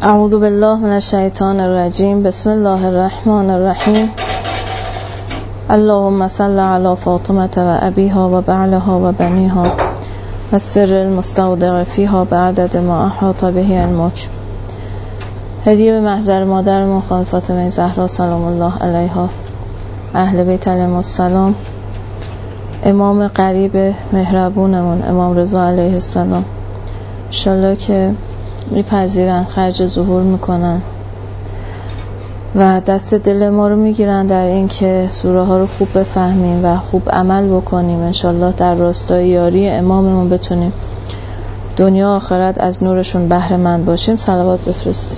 اعوذ بالله من الشیطان الرجیم. بسم الله الرحمن الرحیم. اللهم صل علی فاطمه و ابیها و بعلها و بنیها و سر المستودع فیها بعدد ما احاط به علمک. هدیه به محضر مادرمون خانم فاطمه زهرا سلام الله علیها، اهل بیت علیهم السلام، امام قریب مهربونمون امام رضا علیه السلام، انشالله که میپذیرن، خرج ظهور میکنن و دست دل ما رو میگیرن در این که سوره ها رو خوب بفهمیم و خوب عمل بکنیم. انشالله در راستای یاری اماممون بتونیم دنیا آخرت از نورشون بهره مند باشیم. صلوات بفرستیم.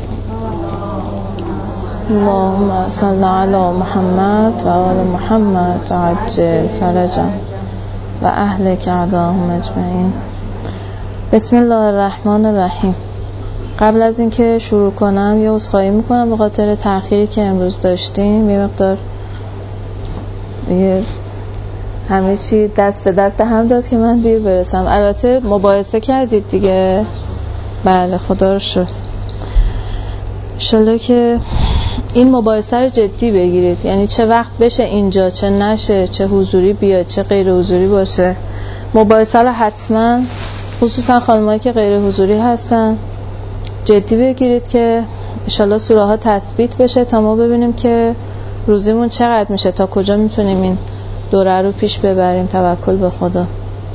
اللهم صل علی محمد و آل محمد و عجل فرجهم و اهلک اعداهم اجمعین. بسم الله الرحمن الرحیم. قبل از اینکه شروع کنم یه عذرخواهی میکنم به خاطر تأخیری که امروز داشتیم. یه مقدار دیگه همه چی دست به دست هم داد که من دیر برسم. البته مباحثه کردید دیگه. بله خدا رو شکر. انشالله که این مباحثه رو جدی بگیرید، یعنی چه وقت بشه اینجا چه نشه، چه حضوری بیاد چه غیر حضوری باشه، مباحثه رو حتما خصوصا خانمایی که غیر حضوری هستن جدی بگیرید که انشالله سوره ها تثبیت بشه تا ما ببینیم که روزیمون چقدر میشه، تا کجا میتونیم این دوره رو پیش ببریم. توکل به خدا.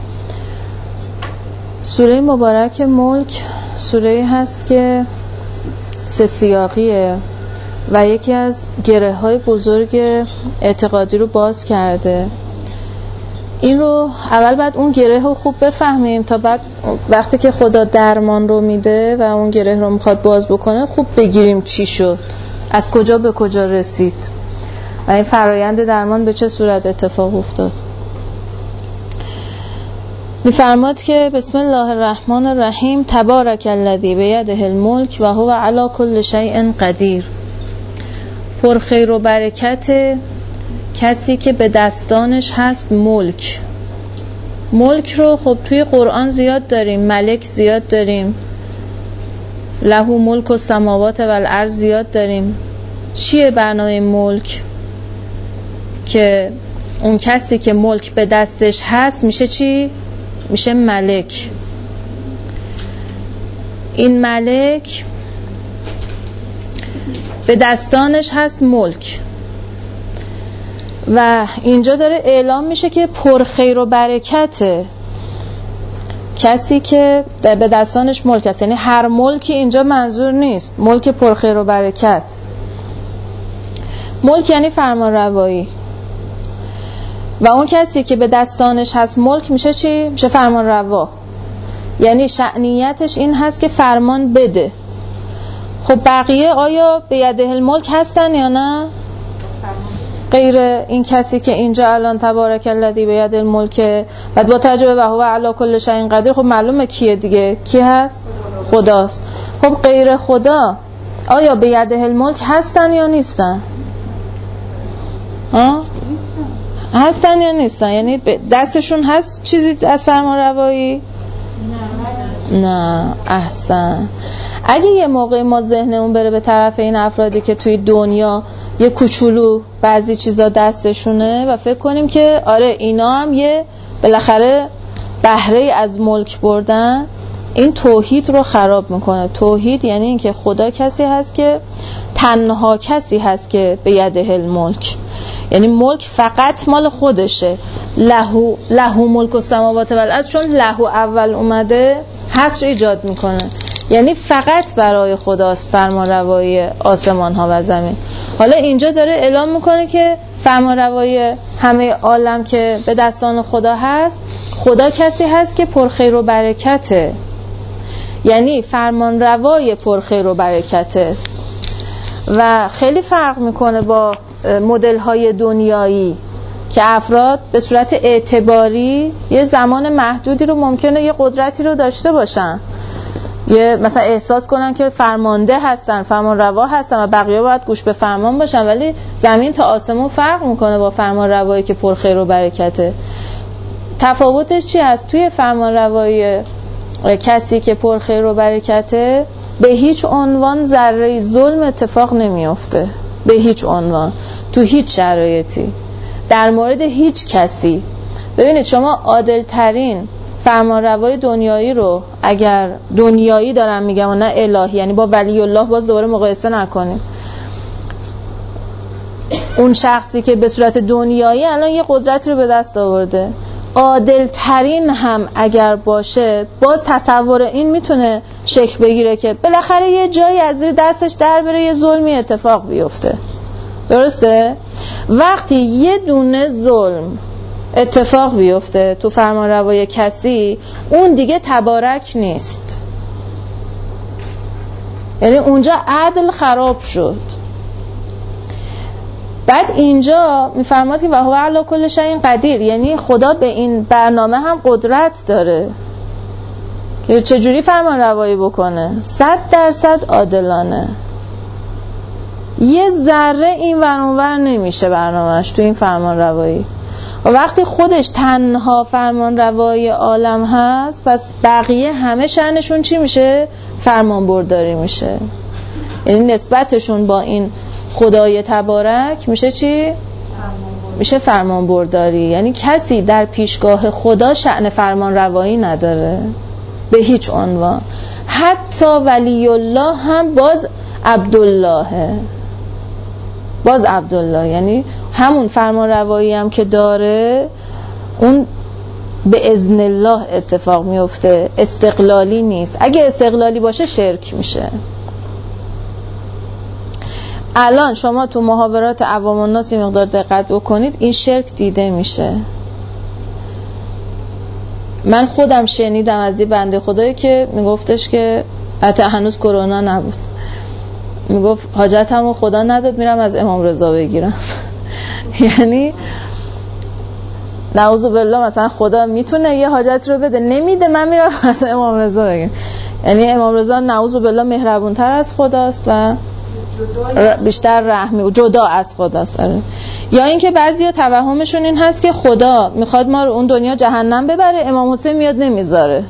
سوره مبارک ملک سوره‌ای هست که سه سیاقیه و یکی از گره های بزرگ اعتقادی رو باز کرده. این رو اول بعد اون گره رو خوب بفهمیم تا بعد وقتی که خدا درمان رو میده و اون گره رو میخواد باز بکنه خوب بگیریم چی شد، از کجا به کجا رسید و این فرایند درمان به چه صورت اتفاق افتاد. میفرماد که بسم الله الرحمن الرحیم. تبارک الذی بیده الملک و هو علی کل شیء قدیر. پر خیر و برکت کسی که به دستانش هست ملک. ملک رو خب توی قرآن زیاد داریم، ملک زیاد داریم، له ملک السماوات و الارض زیاد داریم. چیه برنامه ملک؟ که اون کسی که ملک به دستش هست میشه چی؟ میشه ملک. این ملک به دستانش هست ملک و اینجا داره اعلام میشه که پر خیر و برکته کسی که به دستانش ملک است. یعنی هر ملکی اینجا منظور نیست، ملک پر خیر و برکت. ملک یعنی فرمان روایی و اون کسی که به دستانش هست ملک میشه چی؟ میشه فرمان روا. یعنی شأنیتش این هست که فرمان بده. خب بقیه آیا به یده الملک هستن یا نه؟ غیر این کسی که اینجا الان تبارک الذی بیده الملک بعد با توجه به هو علی کل شیء قدیر، خب معلومه کیه دیگه، کی هست؟ خداست. خب غیر خدا آیا به یده الملک هستن یا نیستن؟ هستن یا نیستن؟ یعنی دستشون هست چیزی از فرمان روایی؟ نه. احسن. اگه یه موقع ما ذهنمون بره به طرف این افرادی که توی دنیا یه کوچولو بعضی چیزا دستشونه و فکر کنیم که آره اینا هم یه بالاخره بهره از ملک بردن، این توحید رو خراب میکنه. توحید یعنی این که خدا کسی هست که تنها کسی هست که به یده الملک، یعنی ملک فقط مال خودشه. له ملک السماوات و الارض، چون له اول اومده حصر ایجاد میکنه، یعنی فقط برای خداست فرمان روایی آسمان ها و زمین. حالا اینجا داره اعلام میکنه که فرمان روایی همه عالم که به دستان خدا هست، خدا کسی هست که پرخیر و برکته، یعنی فرمان روای پرخیر و برکته و خیلی فرق میکنه با مدل های دنیایی که افراد به صورت اعتباری یه زمان محدودی رو ممکنه یه قدرتی رو داشته باشن، یه مثلا احساس کنن که فرمانده هستن، فرمان روا هستن و بقیه باید گوش به فرمان باشن، ولی زمین تا آسمون فرق میکنه با فرمان روایی که پر خیر و برکته. تفاوتش چی هست؟ توی فرمان روایی کسی که پر خیر و برکته به هیچ عنوان ذره ظلم اتفاق نمیفته، به هیچ عنوان، تو هیچ شرایطی، در مورد هیچ کسی. ببینید شما عادل ترین فرمانروای دنیایی رو، اگر دنیایی دارم میگم و نه الهی، یعنی با ولی الله باز دوباره مقایسه نکنیم، اون شخصی که به صورت دنیایی الان یه قدرت رو به دست آورده، عادل ترین هم اگر باشه باز تصور این میتونه شکل بگیره که بالاخره یه جایی از زیر دستش در بره، یه ظلمی اتفاق بیفته. درسته؟ وقتی یه دونه ظلم اتفاق بیفته تو فرمانروای کسی، اون دیگه تبارک نیست، یعنی اونجا عدل خراب شد. بعد اینجا میفرماد که و هو علی کل شیء قدیر، یعنی خدا به این برنامه هم قدرت داره که چجوری فرمانروایی بکنه، 100% عادلانه، یه ذره این ور اون ور نمیشه برنامهش تو این فرمانروایی. و وقتی خودش تنها فرمانروای عالم هست، پس بقیه همه شأنشون چی میشه؟ فرمانبرداری میشه. یعنی نسبتشون با این خدای تبارک میشه چی؟ میشه فرمانبرداری. یعنی کسی در پیشگاه خدا شأن فرمانروایی نداره به هیچ عنوان، حتی ولی الله هم باز عبدالله، باز عبدالله، یعنی همون فرمانروایی هم که داره اون به اذن الله اتفاق میفته، استقلالی نیست. اگه استقلالی باشه شرک میشه. الان شما تو محاورات عوام الناس این مقدار دقت بکنید، این شرک دیده میشه. من خودم شنیدم از یه بنده خدایی که میگفتش که حتی هنوز کرونا نبود، میگفت حاجتمو خدا نداد میرم از امام رضا بگیرم. یعنی نعوذ بالله مثلا خدا میتونه یه حاجت رو بده، نمیده، من میرم از امام رضا بگیرم. یعنی امام رضا نعوذ بالله مهربونتر از خداست و بیشتر رحمی، جدا از خداست. یا اینکه بعضیا توهمشون این هست که خدا میخواد ما رو اون دنیا جهنم ببره، امام حسین میاد نمیذاره.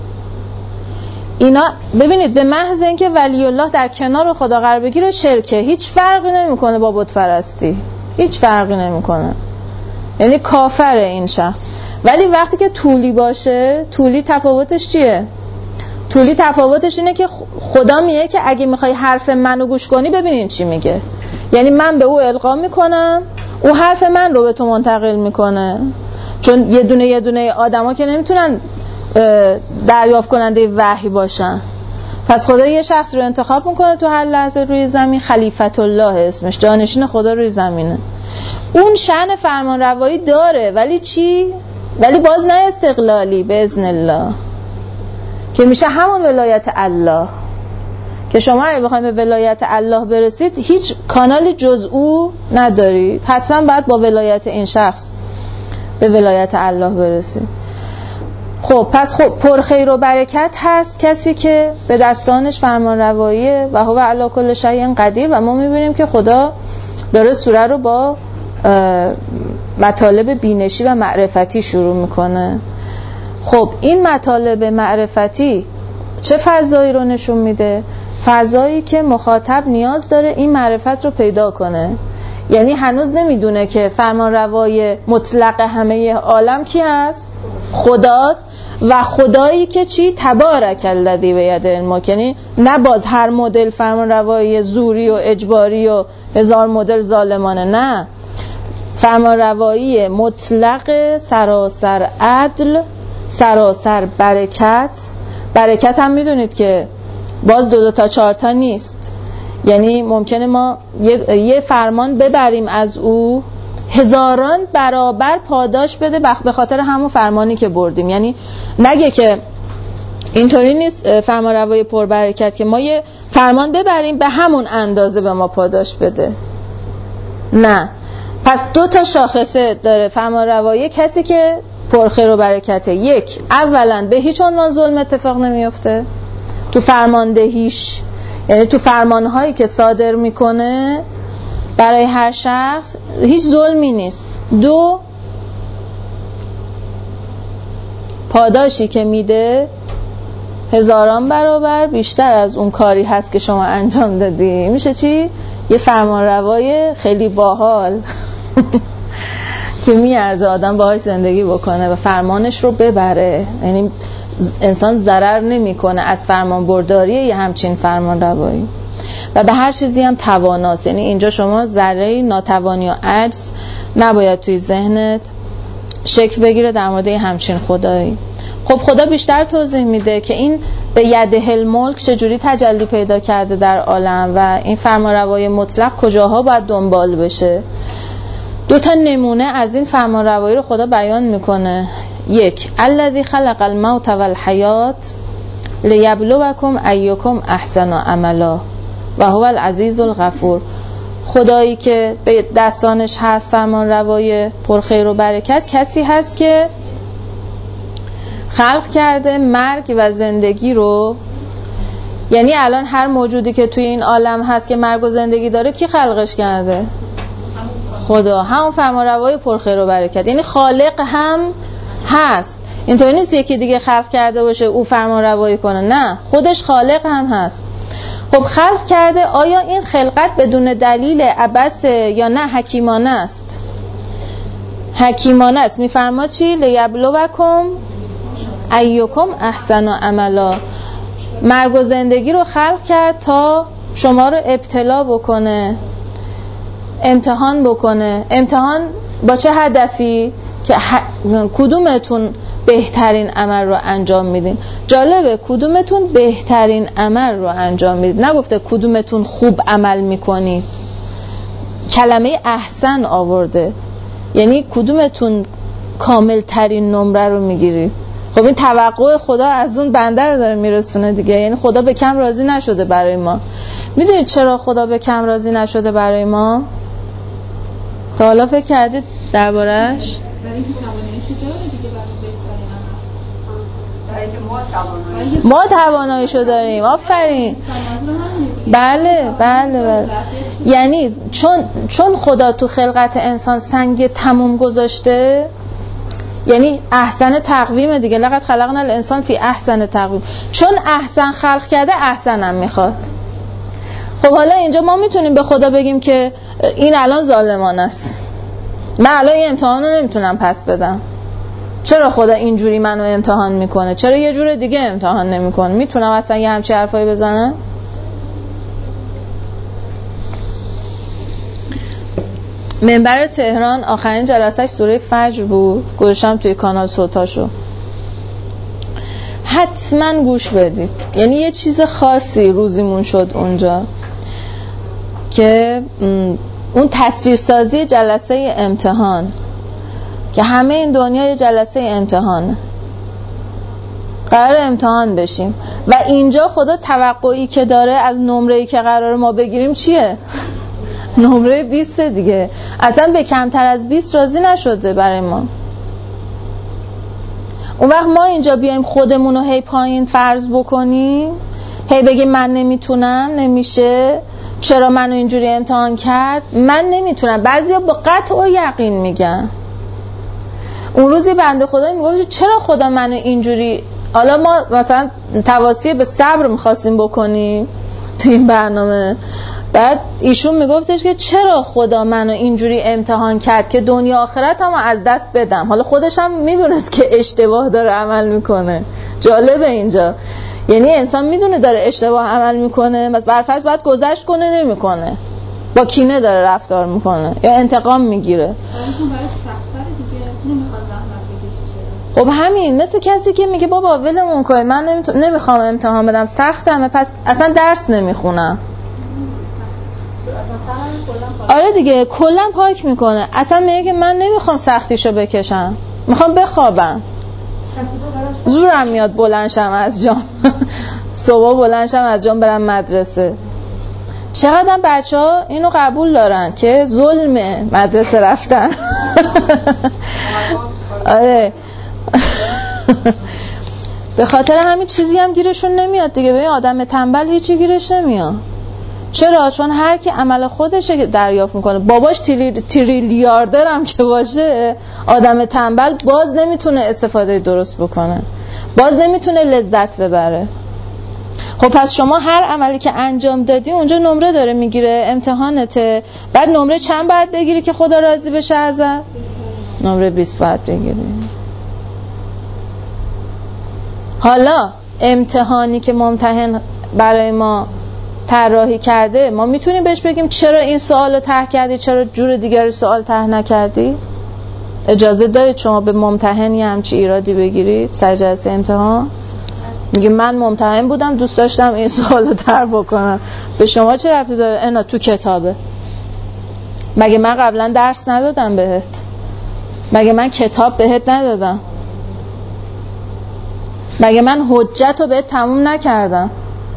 اینا ببینید به محض اینکه ولی الله در کنار خدا قرار بگیره شرکه، هیچ فرقی نمیکنه با بت پرستی، هیچ فرقی نمیکنه، یعنی کافره این شخص. ولی وقتی که طولی باشه، طولی تفاوتش چیه؟ طولی تفاوتش اینه که خدا میگه که اگه میخوای حرف منو گوش کنی ببینین چی میگه، یعنی من به او القا میکنم، او حرف من رو به تو منتقل میکنه، چون یه دونه آدما که نمیتونن دریافت کننده وحی باشن. پس خدا یه شخص رو انتخاب میکنه تو هر لحظه روی زمین، خلیفت الله اسمش، جانشین خدا روی زمینه. اون شأن فرمانروایی داره، ولی چی؟ ولی باز نه استقلالی، به اذن الله، که میشه همون ولایت الله، که شما اگه بخواید به ولایت الله برسید هیچ کانالی جز او ندارید، حتما باید با ولایت این شخص به ولایت الله برسید. خب پس خب پرخیر و برکت هست کسی که به دستانش فرمانرواییه و هو علی کل شیء قدیر. و ما میبینیم که خدا داره سوره رو با مطالب بینشی و معرفتی شروع میکنه. خب این مطالب معرفتی چه فضایی رو نشون میده؟ فضایی که مخاطب نیاز داره این معرفت رو پیدا کنه. یعنی هنوز نمیدونه که فرمانروای مطلق همه عالم کی هست؟ خداست. و خدایی که چی؟ تبارک الذی بیده الملک. یعنی نه باز هر مدل فرمانروایی زوری و اجباری و هزار مدل ظالمانه، نه، فرمانروایی مطلق، سراسر عدل، سراسر برکت. برکت هم میدونید که باز 2 تا 4 تا نیست، یعنی ممکنه ما یه فرمان ببریم از او، هزاران برابر پاداش بده به خاطر همون فرمانی که بردیم. یعنی نگه که اینطوری نیست فرمانروایی پربرکت که ما یه فرمان ببریم به همون اندازه به ما پاداش بده، نه. پس 2 تا شاخصه داره فرمانروایی کسی که پرخیر و برکته. یک، اولا به هیچ عنوان ظلم اتفاق نمیفته تو فرماندهیش، یعنی تو فرمانهایی که صادر میکنه برای هر شخص هیچ ظلمی نیست. 2، پاداشی که میده هزاران برابر بیشتر از اون کاری هست که شما انجام دادی. میشه چی؟ یه فرمانروای خیلی باحال که میارزه آدم باهاش زندگی بکنه و فرمانش رو ببره. یعنی انسان ضرر نمیکنه از فرمان برداری یه همچین فرمانروایی و به هر چیزی هم تواناست. یعنی اینجا شما ذره ناتوانی و عجز نباید توی ذهنت شکل بگیره در مورد همچین خدایی. خب خدا بیشتر توضیح میده که این به یده الملک چجوری تجلی پیدا کرده در عالم و این فرمانروایی مطلق کجاها باید دنبال بشه. 2 نمونه از این فرمانروایی رو خدا بیان میکنه. 1 الذی خلق الموت والحیات لیبلوکم ایکم احسن عملا و هو العزیز الغفور. خدایی که به دستانش هست فرمانروای پرخیر و برکت کسی هست که خلق کرده مرگ و زندگی رو. یعنی الان هر موجودی که توی این عالم هست که مرگ و زندگی داره کی خلقش کرده؟ خدا. همون فرمانروای پرخیر و برکت. یعنی خالق هم هست. اینطوری نیست یکی دیگه خلق کرده باشه او فرمانروایی کنه، نه، خودش خالق هم هست. خب خلق کرده. آیا این خلقت بدون دلیل عبث یا نه حکیمانه است؟ حکیمانه است. میفرما چی؟ لیبلوکم ایکم احسن عملا. مرگ و زندگی رو خلق کرد تا شما رو ابتلا بکنه، امتحان بکنه. امتحان با چه هدفی؟ که کدومتون بهترین عمل رو انجام میدین. جالبه کدومتون بهترین عمل رو انجام میدین، نگفته کدومتون خوب عمل میکنید. کلمه احسن آورده، یعنی کدومتون کامل ترین نمره رو میگیرید. خب این توقع خدا از اون بنده رو داره میرسونه دیگه. یعنی خدا به کم راضی نشده برای ما. میدونید چرا خدا به کم راضی نشده برای ما؟ تا حالا فکر کردید دربارش؟ ما تواناییشو داریم. آفرین. بله. یعنی چون خدا تو خلقت انسان سنگ تموم گذاشته، یعنی احسن تقویم دیگه. لقد خلقنا الانسان فی احسن تقویم. چون احسن خلق کرده احسنم میخواد. خب حالا اینجا ما میتونیم به خدا بگیم که این الان ظالمانه است، من الان این امتحان رو نمیتونم پس بدم. چرا خدا اینجوری منو امتحان میکنه؟ چرا یه جور دیگه امتحان نمیکنه؟ میتونم اصلا یه همچی حرفایی بزنم؟ منبر تهران آخرین جلسهش سوره فجر بود، گذاشتم توی کانال صوتاشو، حتما گوش بدید. یعنی یه چیز خاصی روزیمون شد اونجا که اون تصویرسازی جلسه امتحان، که همه این دنیا یه جلسه امتحانه، قرار امتحان بشیم و اینجا خدا توقعی که داره از نمره‌ای که قرار ما بگیریم چیه؟ نمره 20 دیگه. اصلا به کمتر از 20 راضی نشده برای ما. اون وقت ما اینجا بیایم خودمون رو هی پایین فرض بکنیم، هی بگیم من نمیتونم، نمیشه، چرا منو اینجوری امتحان کرد، من نمیتونم. بعضیا با قطع و یقین میگن. اون روزی بنده خدا میگفت چرا خدا منو اینجوری، حالا ما مثلا تواصیه به صبر میخواستیم بکنیم تو این برنامه، بعد ایشون میگفتش که چرا خدا منو اینجوری امتحان کرد که دنیا آخرتمو از دست بدم. حالا خودش هم میدونست که اشتباه داره عمل میکنه. جالبه اینجا، یعنی انسان میدونه داره اشتباه عمل میکنه، مثلا برفرض باید گذشت کنه، نمیکنه، با کینه داره رفتار میکنه یا انتقام میگیره. خب همین مثل کسی که میگه بابا ولمون کن، من نمیخوام امتحان بدم، سختمه، پس اصلا درس نمیخونم. آره دیگه، کلا پاک میکنه. اصلا میگه که من نمیخوام سختیشو بکشم، میخوام بخوابم. زورم میاد بلندشم از جام صبح بلندشم از جام برم مدرسه. چقدر بچه‌ها اینو قبول دارن که ظلمه مدرسه رفتن. آره. به خاطر همین چیزی هم گیرشون نمیاد دیگه. ببین آدم تنبل هیچی گیرش نمیاد. چرا؟ چون هر کی عمل خودشه دریافت میکنه. باباش تریلیاردر هم که باشه، آدم تنبل باز نمیتونه استفاده درست بکنه. باز نمیتونه لذت ببره. خب پس شما هر عملی که انجام دادی اونجا نمره داره میگیره، امتحانته. بعد نمره چند باید بگیری که خدا راضی بشه ازت؟ نمره 20 باید بگیری. حالا امتحانی که ممتحن برای ما طراحی کرده، ما میتونیم بهش بگیم چرا این سوال رو طرح کردی، چرا جور دیگری سوال طرح نکردی؟ اجازه دارید شما به ممتحنی همچی ایرادی بگیرید سر جلسه امتحان؟ میگه من ممتحن بودم دوست داشتم این سوال رو طرح بکنم. به شما چه ربطی داره؟ اینا تو کتابه. مگه من قبلا درس ندادم بهت؟ مگه من کتاب بهت ندادم؟ مگه من حجت رو بهت تموم نکردم؟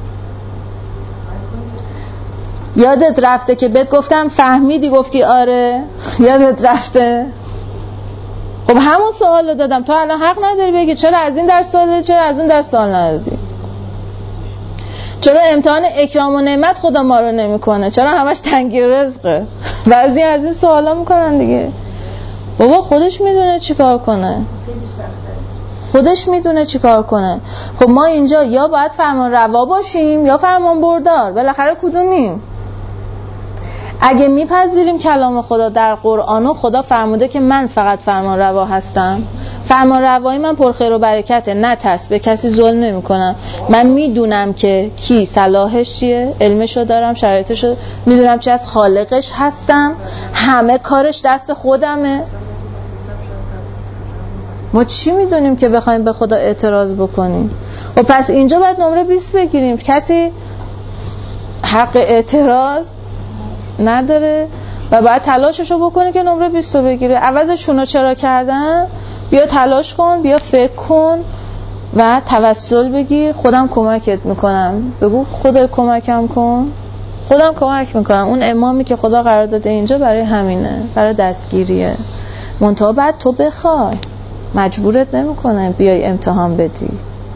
یادت رفته که بهت گفتم فهمیدی گفتی آره؟ یادت رفته؟ خب همون سوال رو دادم، تو الان حق نداری بگی چرا از این درس سوال دادی، چرا از اون درس سوال ندادی. چرا امتحان اکرام و نعمت خدا ما رو نمیکنه، چرا همش تنگی رزقه. بعضی از این سوالا میکنن دیگه. بابا خودش میدونه چی کار کنه، خودش میدونه چی کار کنه. خب ما اینجا یا باید فرمان روا باشیم یا فرمان بردار، بالاخره کدومیم؟ اگه میپذیریم کلام خدا در قرآن، خدا فرموده که من فقط فرمان روا هستم، فرمان روایی من پرخیر و برکته، نه ترس، به کسی ظلم نمی کنم، من میدونم که کی صلاحش چیه، علمشو دارم، شرایطشو میدونم، چی از خالقش هستم، همه کارش دست خودمه. ما چی میدونیم که بخوایم به خدا اعتراض بکنیم؟ و پس اینجا باید نمره 20 بگیریم. کسی حق اعتراض نداره و باید تلاششو بکنه که نمره 20 رو بگیره. عوضشونو چرا کردن؟ بیا تلاش کن، بیا فکر کن و توسل بگیر. خودم کمکت میکنم. بگو خدا کمکم کن، خودم کمک میکنم. اون امامی که خدا قرار داده اینجا برای همینه، برای دستگیریه. منتها بعد تو بخوای، مجبورت نمیکنه بیای امتحان بدی.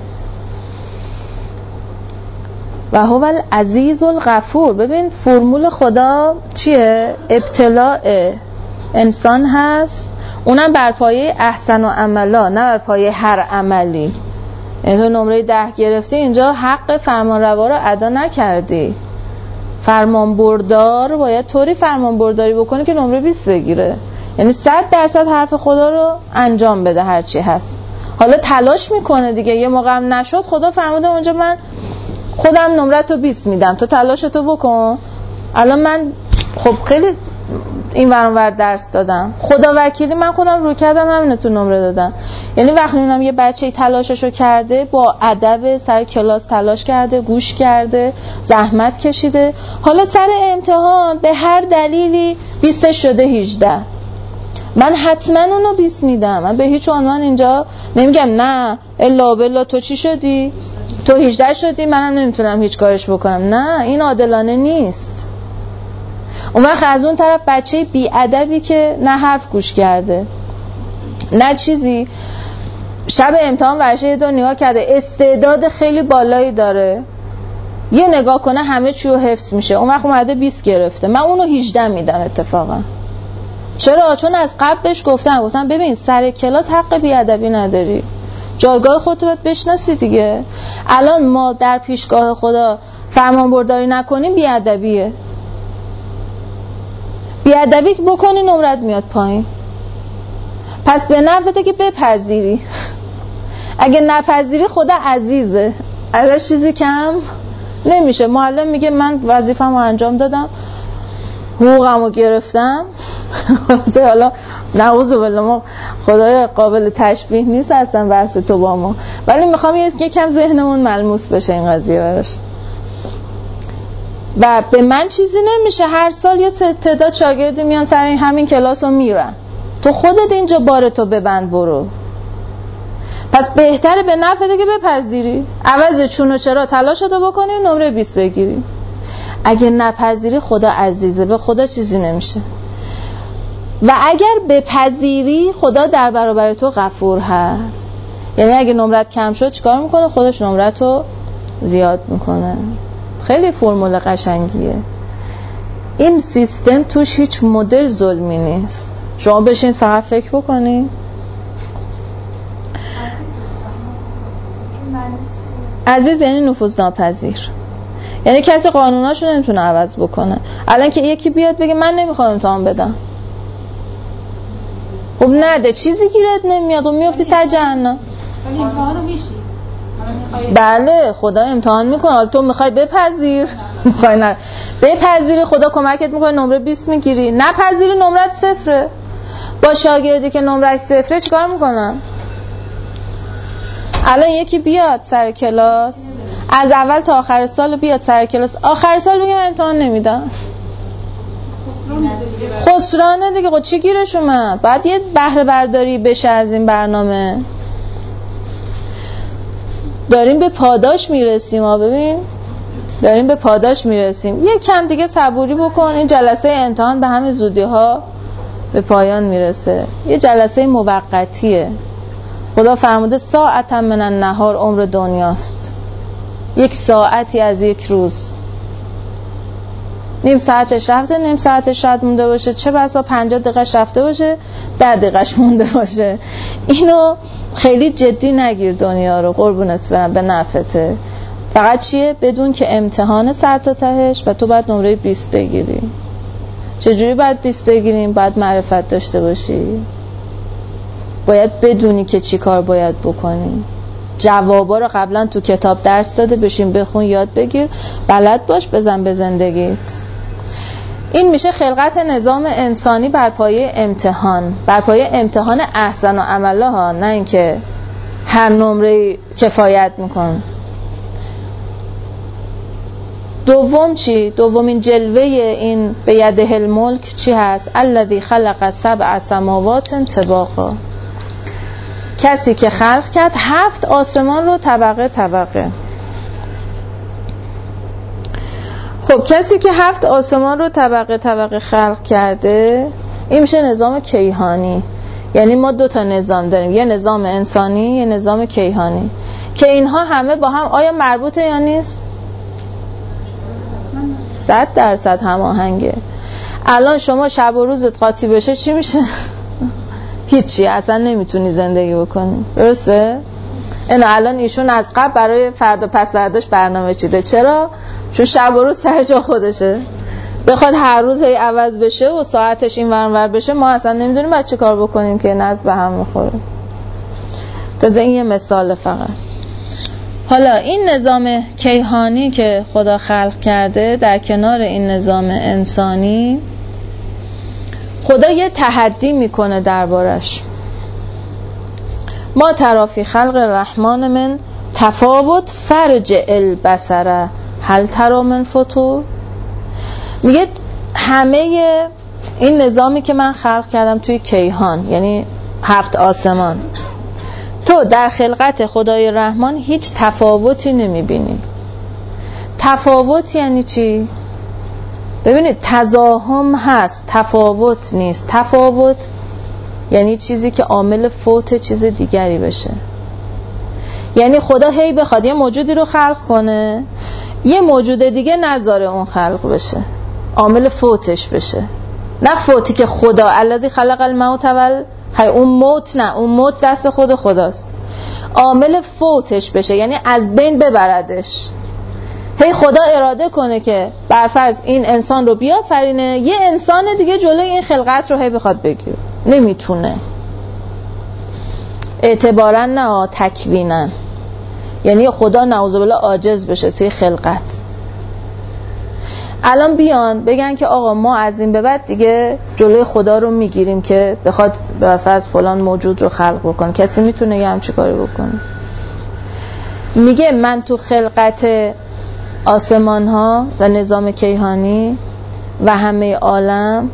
و هو العزیز الغفور. ببین فرمول خدا چیه؟ ابتلاء انسان هست، اونم بر پایه احسن و عملا، نه بر پایه هر عملی. یعنی تو نمره 10 گرفتی، اینجا حق فرمان روا رو ادا نکردی. فرمان بردار باید طوری فرمان برداری بکنی که نمره 20 بگیره، یعنی 100% حرف خدا رو انجام بده هرچی هست. حالا تلاش میکنه دیگه، یه موقع هم نشد خدا فرموده اونجا من خودم نمرتو 20 میدم، تو تلاشتو بکن. الان من خب خیلی این ور اون ور درس دادم، خدا وکیلی من خودم رو کردم همینو تو نمره دادم. یعنی وقتی میبینم یه بچه تلاششو کرده، با ادب سر کلاس تلاش کرده، گوش کرده، زحمت کشیده، حالا سر امتحان به هر دلیلی 20 شده 18، من حتما اونو 20 میدم. من به هیچ عنوان اینجا نمیگم نه الا بالله تو چی شدی، تو 18 شدی منم نمیتونم هیچ کارش بکنم. نه، این عادلانه نیست. اون وقت از اون طرف بچه بی ادبی که نه حرف گوش کرده نه چیزی، شب امتحان ورشه یه دور نگاه کرده، استعداد خیلی بالایی داره، یه نگاه کنه همه چی رو حفظ میشه، اون وقت اومده 20 گرفته، من اونو 18 میدم اتفاقا. چرا؟ چون از قبل بهش گفتم ببین سر کلاس حق بی ادبی نداری، جایگاه خودت رو بشناسی دیگه. الان ما در پیشگاه خدا فرمان برداری نکنیم بی ادبیه. بی ادبی بکنی نمرت میاد پایین. پس به نفعته که بپذیری. اگه نپذیری خدا عزیزه، ازش چیزی کم نمیشه. معلم میگه من وظیفه‌مو انجام دادم، حقوقمو گرفتم. حالا نعوذ بالله ما خدای قابل تشبیه نیست اصلا بحث تو با ما، ولی میخوام یکم ذهنمون ملموس بشه این قضیه براش. و به من چیزی نمیشه، هر سال یه تعداد شاگردی میان سر همین کلاس رو میرن، تو خودت اینجا بارتو ببند برو. پس بهتره به نفعته که بپذیری، عوض چون و چرا تلاشتو بکنی و نمره 20 بگیری. اگه نپذیری خدا عزیزه، به خدا چیزی نمیشه. و اگر بپذیری خدا در برابر تو غفور هست، یعنی اگه نمرت کم شد چیکار میکنه؟ خودش نمرتو زیاد میکنه. خیلی فرمول قشنگیه. این سیستم توش هیچ مدل ظلمی نیست. شما بشین فقط فکر بکنی. عزیز یعنی نفوذ ناپذیر، یعنی کسی قانوناشو نمیتونه عوض بکنه. الان که یکی بیاد بگه من نمیخوام امتحان بدم، خب نده، چیزی گیرت نمیاد و میفتی تا جهنم. امتحانو میشی. بله خدا امتحان میکنه، تو میخوای بپذیر، میخوای نه بپذیری خدا کمکت میکنه نمره 20 میگیری، نپذیری نمرت 0. با شاگردی که نمرش 0 چیکار میکنن؟ الان یکی بیاد سر کلاس از اول تا آخر سال بیاد سر کلاس، آخر سال بگه من امتحان نمیدم، خسرانه دیگه. خب چی گیرش اومد؟ باید یه بهره برداری بشه از این برنامه. داریم به پاداش میرسیم ببین، داریم به پاداش میرسیم. یک کم دیگه صبوری بکن، این جلسه امتحان به همین زودی ها به پایان میرسه. یه جلسه موقتیه. خدا فرموده ساعت من النهار عمر دنیاست، 1 ساعتی از 1 روز. نیم ساعتش رفته، نیم ساعتش شاید مونده باشه، چه بسا 50 دقیقه‌اش رفته باشه، 10 دقیقه‌اش مونده باشه. اینو خیلی جدی نگیر دنیا رو، قربونت برم، به نفعته. فقط چیه؟ بدون که امتحان سر تا تهش و تو باید نمره 20 بگیری. چجوری باید 20 بگیریم؟ باید معرفت داشته باشی، باید بدونی که چی کار باید بکنی. جوابا رو قبلا تو کتاب درس داده، بشین بخون یاد بگیر، بلد باش، بزن به زندگیت. این میشه خلقت نظام انسانی بر پایه امتحان، بر پایه امتحان احسن و عمله ها، نه اینکه هر نمره کفایت میکن. دوم چی؟ دومین جلوه این به یده الملک چی هست؟ الذی خلق 7 سماوات طباقا، کسی که خلق کرد 7 آسمان رو طبقه طبقه. خب کسی که 7 آسمان رو طبقه طبقه خلق کرده، این میشه نظام کیهانی. یعنی ما 2 تا نظام داریم، یه نظام انسانی، یه نظام کیهانی، که اینها همه با هم آیا مربوطه یا نیست؟ 100% هماهنگه. الان شما شب و روزت قاطی بشه چی میشه؟ هیچی، اصلا نمیتونی زندگی بکنی، درسته؟ اینو الان ایشون از قبل برای فردا پس فرداش برنامه چیده. چرا؟ چون شب و روز سر جا خودشه. بخواد هر روز هی عوض بشه و ساعتش این ور ور بشه، ما اصلا نمیدونیم باید چه کار بکنیم که نظم به هم میخوره. تازه این یه مثال فقط. حالا این نظام کیهانی که خدا خلق کرده در کنار این نظام انسانی، خدا یه تحدی میکنه دربارش. ما ترافی خلق الرحمن من تفاوت فرج البصره هل تری من فطور. میگه همه این نظامی که من خلق کردم توی کیهان، یعنی 7 آسمان، تو در خلقت خدای رحمان هیچ تفاوتی نمیبینی. تفاوت یعنی چی؟ ببینید تزاحم هست، تفاوت نیست. تفاوت یعنی چیزی که عامل فوت چیز دیگری بشه. یعنی خدا هی بخواد یه موجودی رو خلق کنه، یه موجود دیگه نذاره اون خلق بشه، عامل فوتش بشه. نه فوتی که خدا الذی خلق الموت اون موت، نه، اون موت دست خود خداست. عامل فوتش بشه یعنی از بین ببردش. هی خدا اراده کنه که برفرض این انسان رو بیافرینه، یه انسان دیگه جلوی این خلقت رو هی بخواد بگیره، نمیتونه. اعتباراً نه، تکویناً. یعنی خدا نعوذ بالله عاجز بشه توی خلقت. الان بیان بگن که آقا ما از این به بعد دیگه جلوی خدا رو میگیریم که بخواد برفرض فلان موجود رو خلق بکنه، کسی میتونه یه همچی کاری بکنه؟ میگه من تو خلقت آسمان ها و نظام کیهانی و همه عالم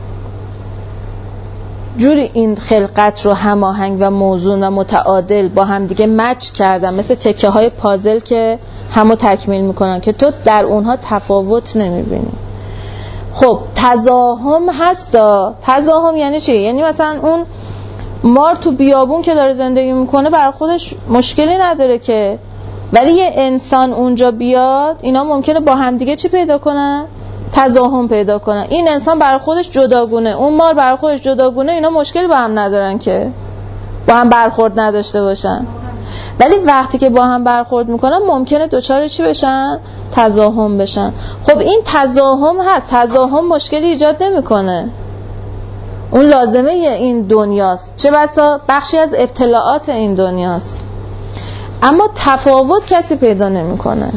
جوری این خلقت رو هماهنگ و موزون و متعادل با هم دیگه مچ کردم، مثل تکه های پازل که همو تکمیل میکنن، که تو در اونها تفاوت نمیبینی. خب تزاحم هستا. تزاحم یعنی چی؟ یعنی مثلا اون مار تو بیابون که داره زندگی میکنه برای خودش مشکلی نداره که، ولی یه انسان اونجا بیاد، اینا ممکنه با هم دیگه چی پیدا کنن؟ تزاحم پیدا کنن. این انسان برای خودش جداگونه، اون مار برای خودش جداگونه، اینا مشکلی با هم ندارن که با هم برخورد نداشته باشن. ولی وقتی که با هم برخورد میکنن ممکنه دوچار چی بشن؟ تزاحم بشن. خب این تزاحم هست، تزاحم مشکلی ایجاد نمیکنه، اون لازمه این دنیاست، چه بسا بخشی از ابتلاعات این دنیاست، اما تفاوت کسی پیدا نمیکنه.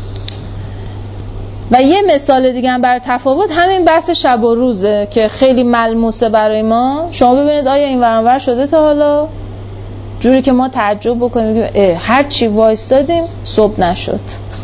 و یه مثال دیگه هم برای تفاوت همین بحث شب و روزه که خیلی ملموسه برای ما. شما ببینید آیا این ور اونور شده تا حالا؟ جوری که ما تعجب بکنیم هر چی وایستادیم صبح نشد.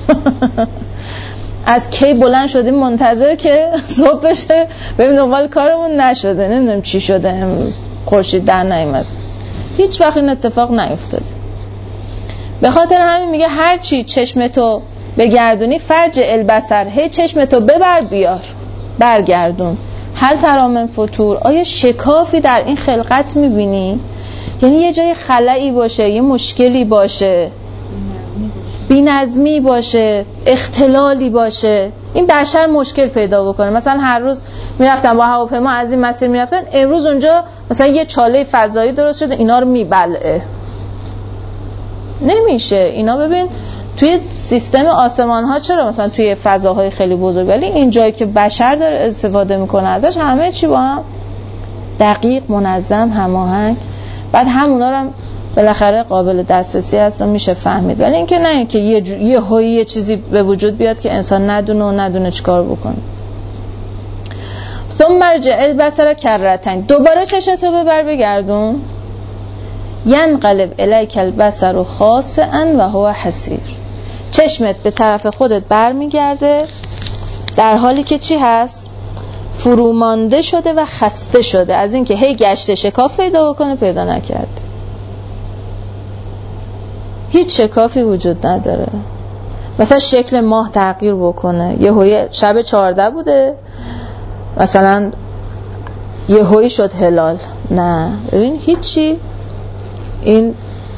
از کی بلند شدیم منتظر که صبح بشه ببین دنبال کارمون نشده، نمیدونم چی شده امروز خورشید در نیامد. هیچ وقت این اتفاق نیفتاده. به خاطر همین میگه هر چی چشمتو بگردونی فرج البصر، هی چشمتو ببر بیار، برگردون. هل تری من فطور، آیا شکافی در این خلقت میبینی؟ یعنی یه جای خلایی باشه، یه مشکلی باشه، بی‌نظمی باشه، اختلالی باشه، این بشر مشکل پیدا بکنه. مثلا هر روز میرفتن با هواپیما از این مسیر میرفتن، امروز اونجا مثلا یه چاله فضایی درست شده اینا رو میبلعه. نمیشه. اینا ببین توی سیستم آسمان ها چرا مثلا توی فضاهای خیلی بزرگ، ولی این جایی که بشر داره استفاده میکنه ازش همه چی با هم دقیق، منظم، هماهنگ، بعد همونا رو هم بالاخره قابل دسترسی هست و میشه فهمید. ولی اینکه نه اینکه یه چیزی به وجود بیاد که انسان ندونه چیکار بکنه. ثم ارجع البصر کرتین، دوباره چشتو ببر بگردون. ینقلب الیک البصر خاسئا و هو حسیر، چشمت به طرف خودت برمیگرده در حالی که چی هست؟ فرومانده شده و خسته شده از اینکه هی گشته شکاف پیدا بکنه، پیدا نکرده. هیچ شکافی وجود نداره. مثلا شکل ماه تغییر بکنه، یهویی شب 14 بوده مثلا یهویی شد هلال، نه ببین هیچی. این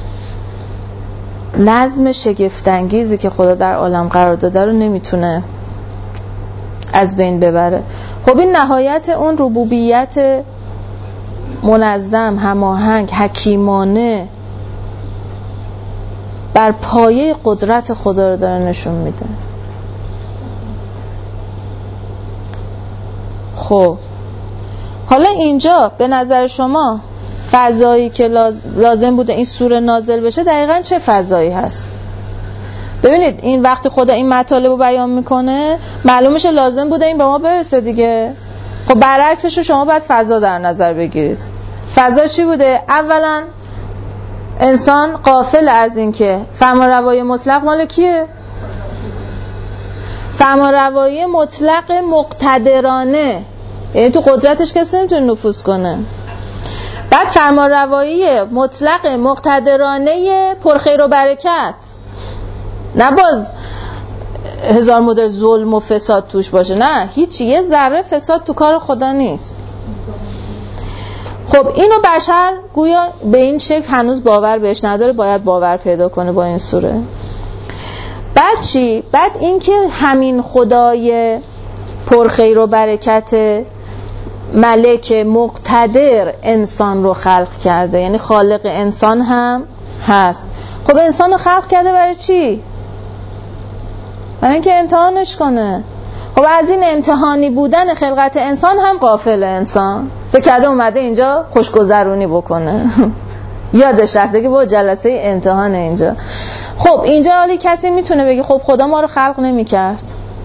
نظم شگفت‌انگیزی که خدا در عالم قرار داده رو نمیتونه از بین ببره. خب این نهایت اون ربوبیت منظم، هماهنگ، حکیمانه بر پایه قدرت خدا رو داره نشون میده. خب حالا اینجا به نظر شما فضایی که لازم بوده این سوره نازل بشه دقیقاً چه فضایی هست؟ ببینید این وقتی خدا این مطالب رو بیان میکنه معلوم میشه لازم بوده این به ما برسه دیگه. خب برعکسش رو شما باید فضا در نظر بگیرید. فضا چی بوده؟ اولا انسان غافل از این که فرمانروایی مطلق مال کیه؟ فرمانروایی مطلق مقتدرانه، یعنی تو قدرتش کسی نمیتونه نفوذ کنه. بعد فرمانروایی مطلق مقتدرانه پرخیر و برکت، نه باز هزار مدل ظلم و فساد توش باشه، نه هیچی، یه ذره فساد تو کار خدا نیست. خب اینو بشر گویا به این شکل هنوز باور بهش نداره، باید باور پیدا کنه با این سوره. بعد چی؟ بعد اینکه همین خدای پرخیر و برکت ملک مقتدر انسان رو خلق کرده، یعنی خالق انسان هم هست. خب انسان رو خلق کرده برای چی؟ برای اینکه امتحانش کنه. خب از این امتحانی بودن خلقت انسان هم غافل انسان، فکر کرده اومده اینجا خوشگذرونی بکنه. یادش رفته که با جلسه امتحان اینجا. خب اینجا حالی کسی میتونه بگه خب خدا ما رو خلق نمی کرد،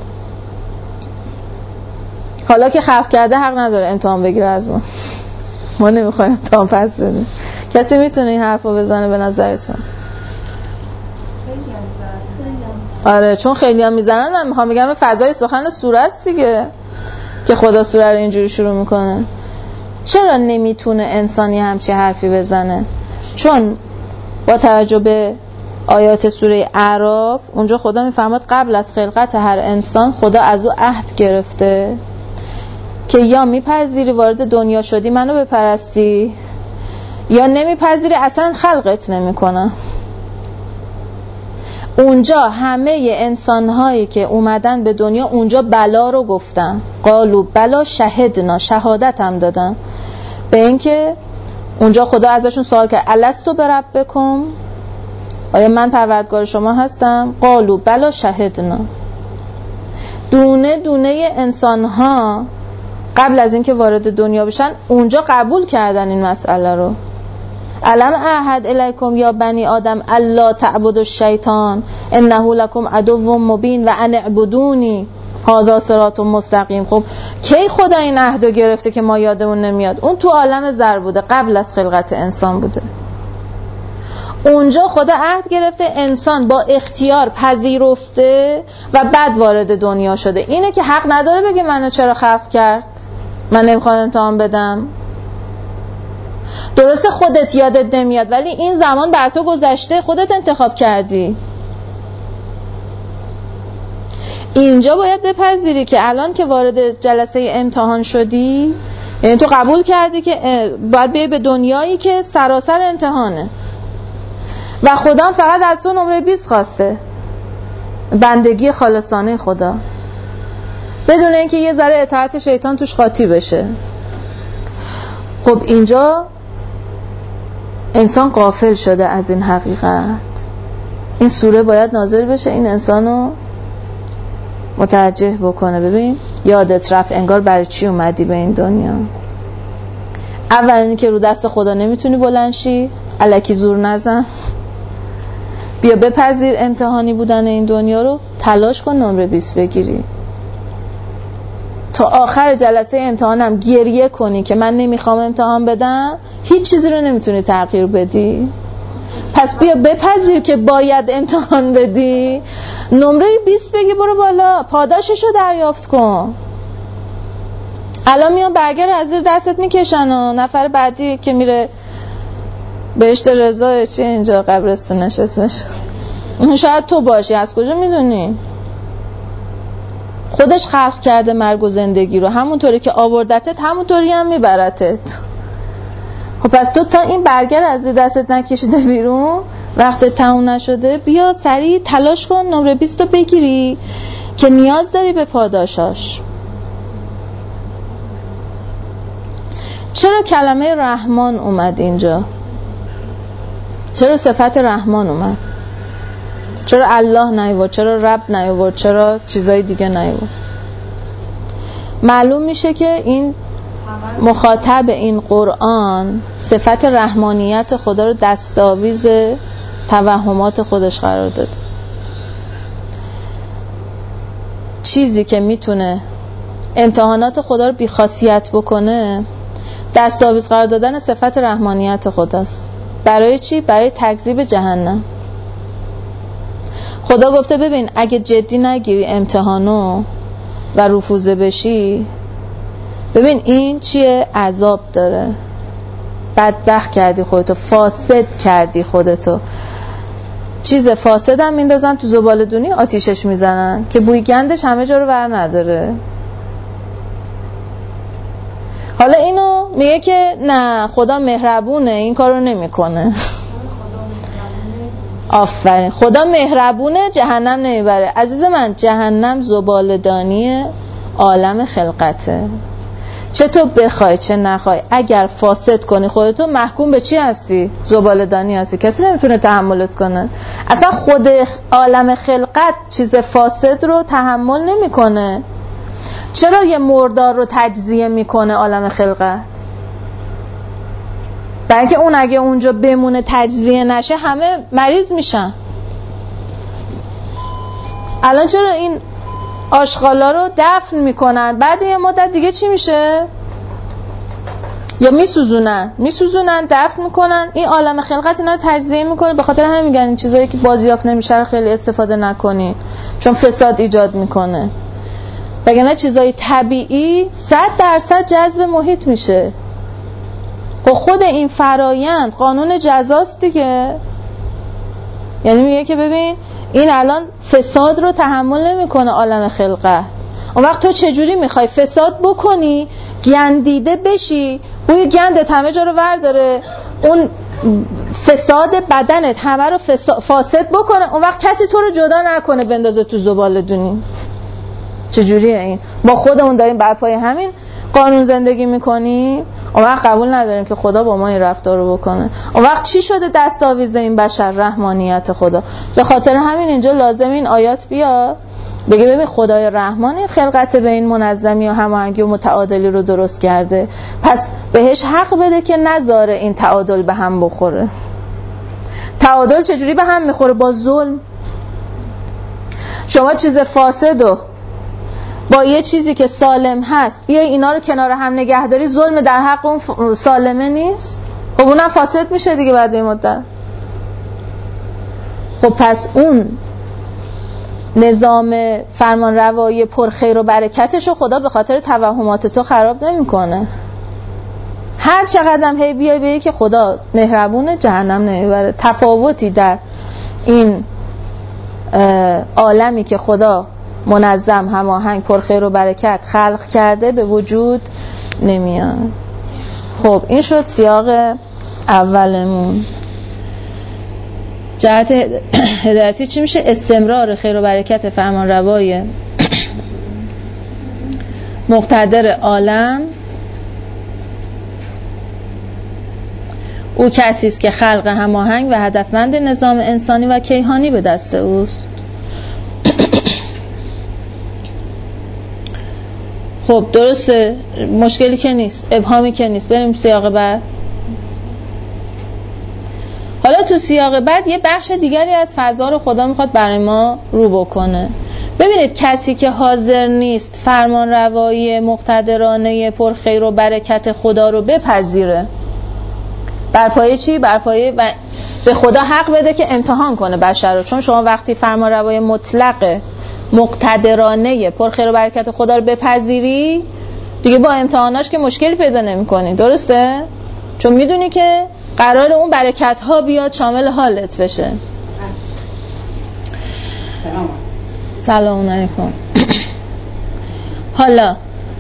حالا که خلق کرده حق نداره امتحان بگیره از ما نمیخوایم امتحان پس بدیم. کسی میتونه این حرف رو بزنه به نظرتون؟ آره چون خیلی هم میزنن. من میخوام بگم فضای سخن سوره است دیگه که خدا سوره رو اینجوری شروع میکنه. چرا نمیتونه انسانی همچی حرفی بزنه؟ چون با توجه به آیات سوره اعراف اونجا خدا میفرماد قبل از خلقت هر انسان خدا از او عهد گرفته که یا میپذیری وارد دنیا شدی منو بپرستی یا نمیپذیری اصلا خلقت نمیکنم. اونجا همه انسان‌هایی که اومدن به دنیا اونجا بلا رو گفتن، قالوا بلا شهدنا، شهادت هم دادن به اینکه اونجا خدا ازشون سوال کرد الستو بربکم، آیا من پروردگار شما هستم؟ قالوا بلا شهدنا. دونه دونه انسان ها قبل از اینکه وارد دنیا بشن اونجا قبول کردن این مسئله رو. الم اعهد الیکم یا بنی آدم الا تعبدوا الشیطان انه لکم عدو مبین و ان اعبدونی هذا صراط مستقیم. خب کی خدا این عهدو گرفته که ما یادمون نمیاد؟ اون تو عالم زر بوده، قبل از خلقت انسان بوده. اونجا خدا عهد گرفته، انسان با اختیار پذیرفته و بعد وارد دنیا شده. اینه که حق نداره بگه منو چرا خلق کرد، من نمیخوام امتحان بدم. درسته خودت یادت نمیاد، ولی این زمان بر تو گذشته، خودت انتخاب کردی. اینجا باید بپذیری که الان که وارد جلسه امتحان شدی، یعنی تو قبول کردی که باید بیای به دنیایی که سراسر امتحانه و خدا فقط از تو نمره 20 خواسته، بندگی خالصانه خدا، بدون اینکه یه ذره اطاعت شیطان توش قاطی بشه. خب اینجا انسان غافل شده از این حقیقت. این سوره باید نازل بشه، این انسانو متوجه بکنه. ببین یادت رفت انگار برای چی اومدی به این دنیا. اول اینی که رو دست خدا نمیتونی بلند شی، الکی زور نزن، بیا بپذیر امتحانی بودن این دنیا رو، تلاش کن نمره 20 بگیری. تا آخر جلسه امتحانم گریه کنی که من نمیخوام امتحان بدم، هیچ چیزی رو نمیتونی تغییر بدی. پس بیا بپذیر که باید امتحان بدی، نمره 20 بگی، برو بالا، پاداششو دریافت کن. الان میان برگر از زیر دستت میکشن و نفر بعدی که میره بهشت رضا چی اینجا قبرستونش اسمش، شاید تو باشی. از کجا میدونی؟ خودش خلق کرده مرگ و زندگی رو، همونطوری که آوردتت همونطوری هم میبرتت. خب پس تو تا این برگر از زیر دستت نکشیده بیرون، وقت تموم نشده، بیا سریع تلاش کن نمره 20 رو بگیری که نیاز داری به پاداشاش. چرا کلمه رحمان اومد اینجا؟ چرا صفت رحمان اومد؟ چرا الله نیورد؟ چرا رب نیورد؟ چرا چیزای دیگه نیورد؟ معلوم میشه که این مخاطب این قرآن صفت رحمانیت خدا رو دستاویز توهمات خودش قرار داده. چیزی که میتونه امتحانات خدا رو بی‌خاصیت بکنه، دستاویز قرار دادن صفت رحمانیت خداست. برای چی؟ برای تکذیب جهنم. خدا گفته ببین اگه جدی نگیری امتحانو و رفوزه بشی، ببین این چیه؟ عذاب داره. بدبخت کردی خودتو، فاسد کردی خودتو. چیز فاسد هم میندازن تو زباله‌دونی، آتیشش میزنن که بوی گندش همه جا رو بر نداره. حالا اینو میگه که نه خدا مهربونه، این کارو نمیکنه. آفرین، خدا مهربونه، جهنم نمیبره. عزیز من، جهنم زباله‌دانی عالم خلقته. چه تو بخوای چه نخوای، اگر فاسد کنی خودتو، محکوم به چی هستی؟ زباله‌دانی هستی. کسی نمیتونه تحملت کنه. اصلا خود عالم خلقت چیز فاسد رو تحمل نمیکنه. چرا یه مردار رو تجزیه میکنه عالم خلقت؟ برای اینکه اون اگه اونجا بمونه تجزیه نشه همه مریض میشن. الان چرا این آشغالا رو دفن میکنن، بعد یه مدت دیگه چی میشه؟ یا میسوزونن دفن میکنن. این عالم خلقت اینا رو تجزیه میکنه. به خاطر همین میگن این چیزایی که بازیافت نمیشه رو خیلی استفاده نکنین، چون فساد ایجاد میکنه. وگرنه چیزای طبیعی 100% جذب محیط میشه. خود این فرایند قانون جزاست دیگه. یعنی میگه که ببین این الان فساد رو تحمل نمیکنه عالم خلقت. اون وقت تو چجوری میخوای فساد بکنی، گندیده بشی، بوی گندت همه جا رو ورداره، اون فساد بدنت همه رو فاسد بکنه، اون وقت کسی تو رو جدا نکنه بندازه تو زباله‌دونی؟ چجوریه این؟ با خودمون داریم بر پای همین قانون زندگی میکنیم. اون وقت قبول نداریم که خدا با ما این رفتار رو بکنه. اون وقت چی شده دستاویز این بشر؟ رحمانیت خدا. به خاطر همین اینجا لازم این آیات بیا بگه ببین خدای رحمان خلقت به این منظمی و هماهنگی و متعادلی رو درست کرده، پس بهش حق بده که نذاره این تعادل به هم بخوره. تعادل چجوری به هم میخوره؟ با ظلم. شما چیز فاسد و با یه چیزی که سالم هست بیای اینا رو کنار هم نگهداری، ظلم در حق اون سالمه نیست؟ خب اونم فاسد میشه دیگه بعد این مدت. خب پس اون نظام فرمان روایی پر خیر و برکتش رو خدا به خاطر توهمات تو خراب نمیکنه. هر چقدر هی بیای بگی که خدا مهربونه، جهنم نمیبره. تفاوتی در این عالمی که خدا منظم، هماهنگ، پر خیر و برکت خلق کرده به وجود نمیاد. خب این شد سیاق اولمون. جهت هدایتی چی میشه؟ استمرار خیر و برکت فرمان روای مقتدر عالم. او کسی است که خلق هماهنگ و هدفمند نظام انسانی و کیهانی به دست اوست. خب درسته، مشکلی که نیست، ابهامی که نیست. بریم سیاق بعد. حالا تو سیاق بعد یه بخش دیگری از فضا رو خدا میخواد برای ما رو بکنه. ببینید کسی که حاضر نیست فرمان روایی مقتدرانه پر خیر و برکت خدا رو بپذیره، بر پایه چی؟ بر پایه و به خدا حق بده که امتحان کنه بشر رو. چون شما وقتی فرمان روایی مطلق مقتدرانه پر خیر و برکت خدا رو بپذیری دیگه با امتحاناش که مشکلی پیدا نمی کنی. درسته؟ چون میدونی که قرار اون برکت ها بیاد شامل حالت بشه. سلام علیکم. حالا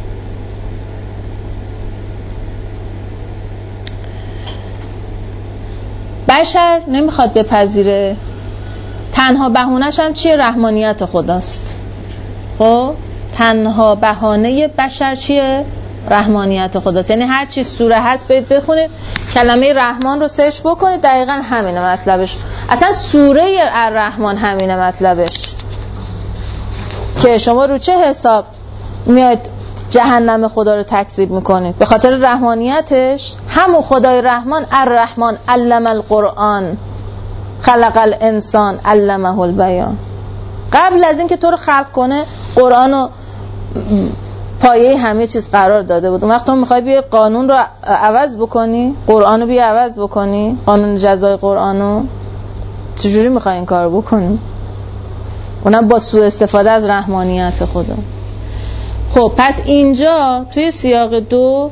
بشر نمیخواد بپذیره. تنها بهونه‌ش هم چیه؟ رحمانیت خداست. خب تنها بهانه بشر چیه؟ رحمانیت خداست. یعنی هر چی سوره هست برید بخونید، کلمه رحمان رو سرچ بکنید، دقیقاً همینه مطلبش. اصلا سوره الرحمن همینه مطلبش، که شما رو چه حساب میاد جهنم خدا رو تکذیب میکنید؟ به خاطر رحمانیتش. همون خدای رحمان، الرحمن علم القرآن خلق الانسان علمه البیان. قبل از این که تو رو خلق کنه قرآن رو پایه همه چیز قرار داده بود. اون وقت تو میخوای بیای قانون رو عوض بکنی، قرآن رو بیا عوض بکنی، قانون جزای قرآن رو چجوری میخوای این کار بکنی؟ اونم با سوء استفاده از رحمانیت خدا. خب پس اینجا توی سیاق 2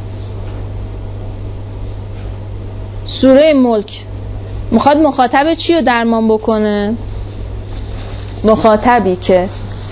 سوره ملک میخواد مخاطب چی رو درمان بکنه؟ مخاطبی که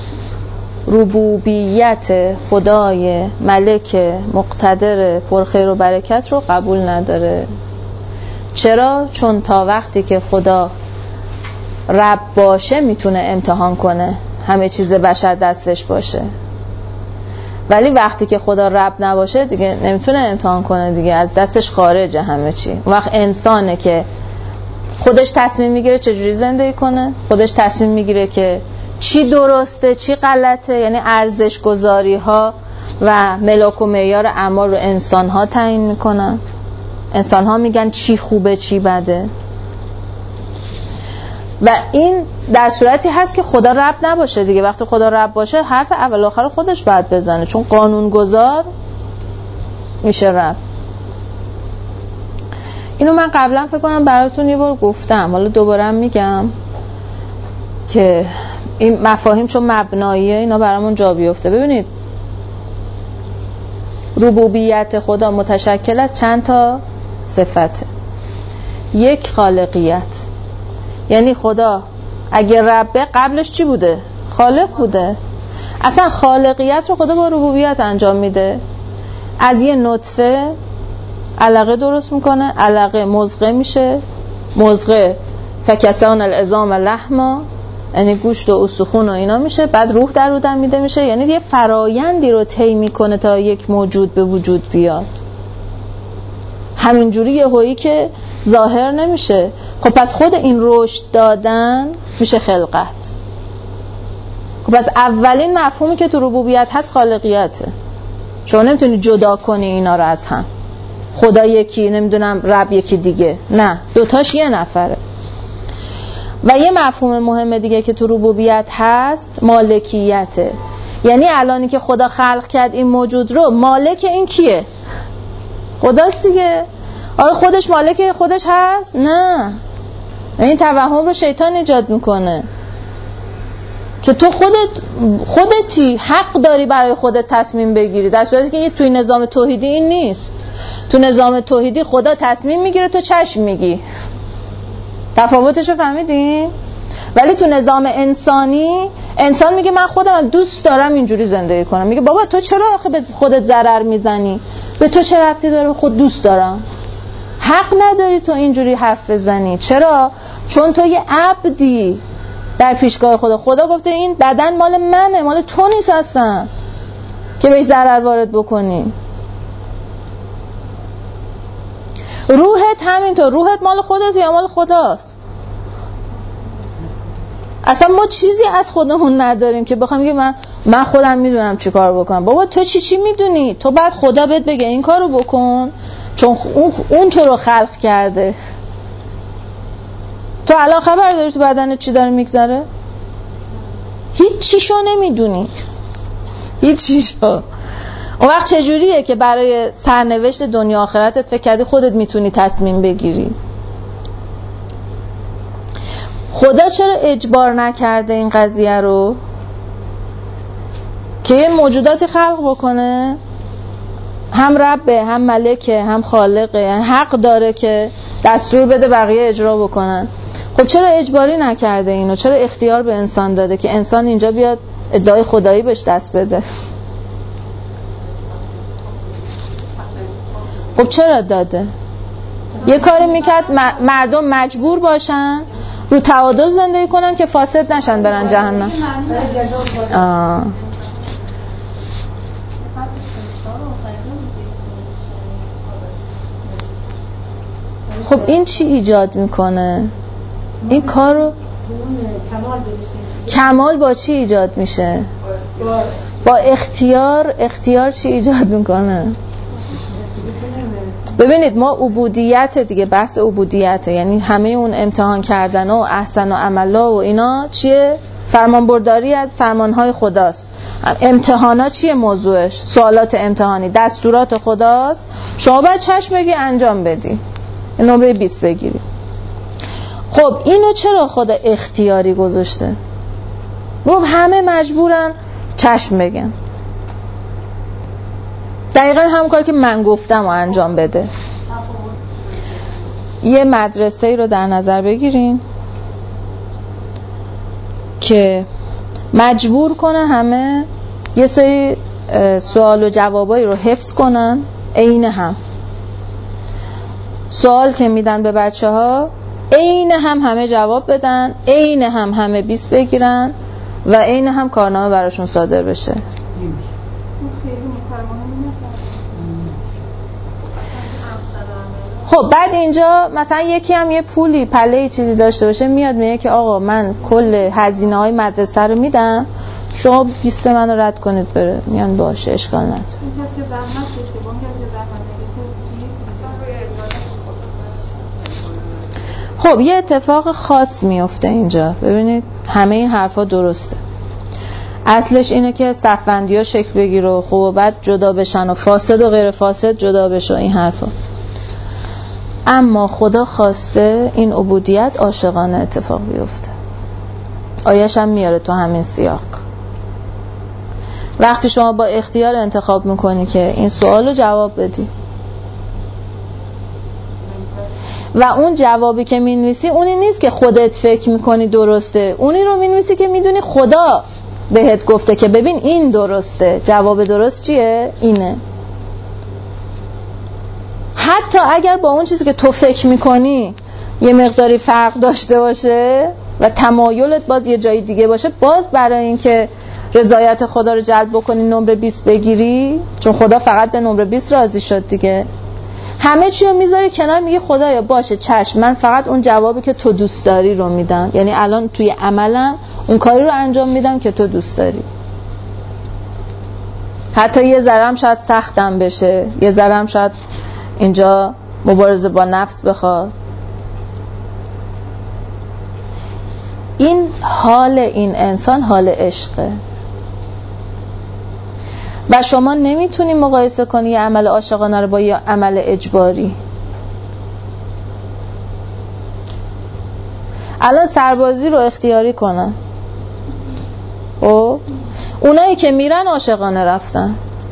ربوبیت خدای ملک مقتدر پرخیر و برکت رو قبول نداره. چرا؟ چون تا وقتی که خدا رب باشه میتونه امتحان کنه، همه چیز بشر دستش باشه. ولی وقتی که خدا رب نباشه دیگه نمیتونه امتحان کنه دیگه، از دستش خارجه همه چی. اون وقت انسانه که خودش تصمیم میگیره چجوری زندگی کنه، خودش تصمیم میگیره که چی درسته چی غلطه. یعنی ارزش گذاری ها و ملاک و معیار اعمال رو انسان ها تعیین میکنن. انسان ها میگن چی خوبه چی بده. و این در صورتی هست که خدا رب نباشه دیگه. وقتی خدا رب باشه حرف اول آخر خودش باید بزنه، چون قانون گذار میشه رب. اینو من قبلا فکر کنم براتون یه بار گفتم، حالا دوباره میگم که این مفاهیم چون مبناییه اینا برامون جا بیفته. ببینید ربوبیت خدا متشکل از چند تا صفته. یک، خالقیت، یعنی خدا اگه ربه قبلش چی بوده؟ خالق بوده. اصلا خالقیت رو خدا با ربوبیت انجام میده. از یه نطفه علقه درست میکنه، علقه مضغه میشه، مضغه فکسان العظام لحما، یعنی گوشت و استخون و اینا میشه، بعد روح در رو دمیده میشه. یعنی یه فرایندی رو طی میکنه تا یک موجود به وجود بیاد. همینجوری یهویی که ظاهر نمیشه. خب پس خود این رشد دادن میشه خلقت. خب پس اولین مفهومی که تو ربوبیت هست خالقیته. شما نمیتونی جدا کنی اینا رو از هم. خدا یکی، نمیدونم رب یکی دیگه، نه، دوتاش یه نفره. و یه مفهوم مهم دیگه که تو ربوبیت هست مالکیته. یعنی الانی که خدا خلق کرد این موجود رو، مالک این کیه؟ خداست دیگه. آیا خودش مالک خودش هست؟ نه. این توهم رو شیطان ایجاد میکنه که تو خودتی حق داری برای خودت تصمیم بگیری، در صورتی که توی نظام توحیدی این نیست. تو نظام توحیدی خدا تصمیم میگیره، تو چشم میگی. تفاوتش رو فهمیدین؟ ولی تو نظام انسانی انسان میگه من خودم دوست دارم اینجوری زندگی کنم. میگه بابا تو چرا آخه به خودت ضرر میزنی؟ به تو چه ربطی داره؟ خود دوست دارم. حق نداری تو اینجوری حرف بزنی. چرا؟ چون تو یه عبدی در پیشگاه خدا. خدا گفته این بدن مال منه، مال تو نیست اصلا که بهش ضرر وارد بکنی. روحت همینطور. روحت مال خودت یا مال خداست؟ اصلا ما چیزی از خودمون نداریم که بخوام بگم من خودم میدونم چی کار بکنم. بابا تو چی میدونی؟ تو بعد خدا بهت بگه این کارو بکن چون اون تو رو خلق کرده. تو الان خبر داری تو بدنت چی داره میگذره؟ هیچ چیشو نمیدونی. هیچ چیشو. اون وقت چجوریه که برای سرنوشت دنیا آخرتت فکر کردی خودت میتونی تصمیم بگیری؟ خدا چرا اجبار نکرده این قضیه رو که یه موجوداتی خلق بکنه؟ هم ربه، هم ملکه، هم خالقه، حق داره که دستور بده بقیه اجرا بکنن. خب چرا اجباری نکرده اینو؟ چرا اختیار به انسان داده که انسان اینجا بیاد ادعای خدایی بهش دست بده؟ خب چرا داده؟ یه کاری میکرد مردم مجبور باشن رو تعادل زندگی کنن که فاسد نشن برن جهنم. خب این چی ایجاد میکنه؟ این کار رو کمال با چی ایجاد میشه؟ با اختیار چی ایجاد میکنه؟ ببینید ما عبودیت دیگه، بحث عبودیته، یعنی همه اون امتحان کردن و احسن و عملا و اینا چیه؟ فرمانبرداری از فرمانهای خداست. امتحانا چیه موضوعش؟ سوالات امتحانی دستورات خداست. شما باید چشم بگی انجام بدی، نمره 20 بگیری. خب اینو چرا خدا اختیاری گذاشته؟ گفت همه مجبورن چشم بگن، دقیقا همون کاری که من گفتم رو انجام بده. یه مدرسه ای رو در نظر بگیرین که مجبور کنه همه یه سری سوال و جوابایی رو حفظ کنن عین هم. سوال که میدن به بچه ها عین هم همه جواب بدن، عین هم همه 20 بگیرن و عین هم کارنامه براشون صادر بشه. خب بعد اینجا مثلا یکی هم یه پولی پله چیزی داشته باشه، میاد میگه که آقا من کل هزینه های مدرسه رو میدم، شما 20 من رو رد کنید بره. میان باشه اشکال نداره. خب یه اتفاق خاص میفته اینجا. ببینید همه این حرفا درسته. اصلش اینه که صفبندی ها شکل بگیره و خب بعد جدا بشن و فاسد و غیر فاسد جدا بشه این حرفا. اما خدا خواسته این عبودیت عاشقانه اتفاق بیفته. آیش هم میاره تو همین سیاق. وقتی شما با اختیار انتخاب میکنی که این سوال رو جواب بدی و اون جوابی که مینویسی اونی نیست که خودت فکر میکنی درسته، اونی رو مینویسی که میدونی خدا بهت گفته که ببین این درسته، جواب درست چیه؟ اینه. حتی اگر با اون چیزی که تو فکر میکنی یه مقداری فرق داشته باشه و تمایلت باز یه جای دیگه باشه، باز برای اینکه رضایت خدا رو جلب بکنی نمره 20 بگیری، چون خدا فقط به نمره 20 راضی شد دیگه، همه چی رو میذاری کنار، میگی خدایا باشه چشم، من فقط اون جوابی که تو دوست داری رو میدم. یعنی الان توی عملم اون کاری رو انجام میدم که تو دوست داری. حتی یه ذرم شاید سختم بشه، یه ذرم شاید اینجا مبارزه با نفس بخواد. این حال این انسان حال عشقه و شما نمیتونی مقایسه کنی یه عمل عاشقانه رو با یه عمل اجباری. الان سربازی رو اختیاری کنن، او اونایی که میرن عاشقانه رفتن.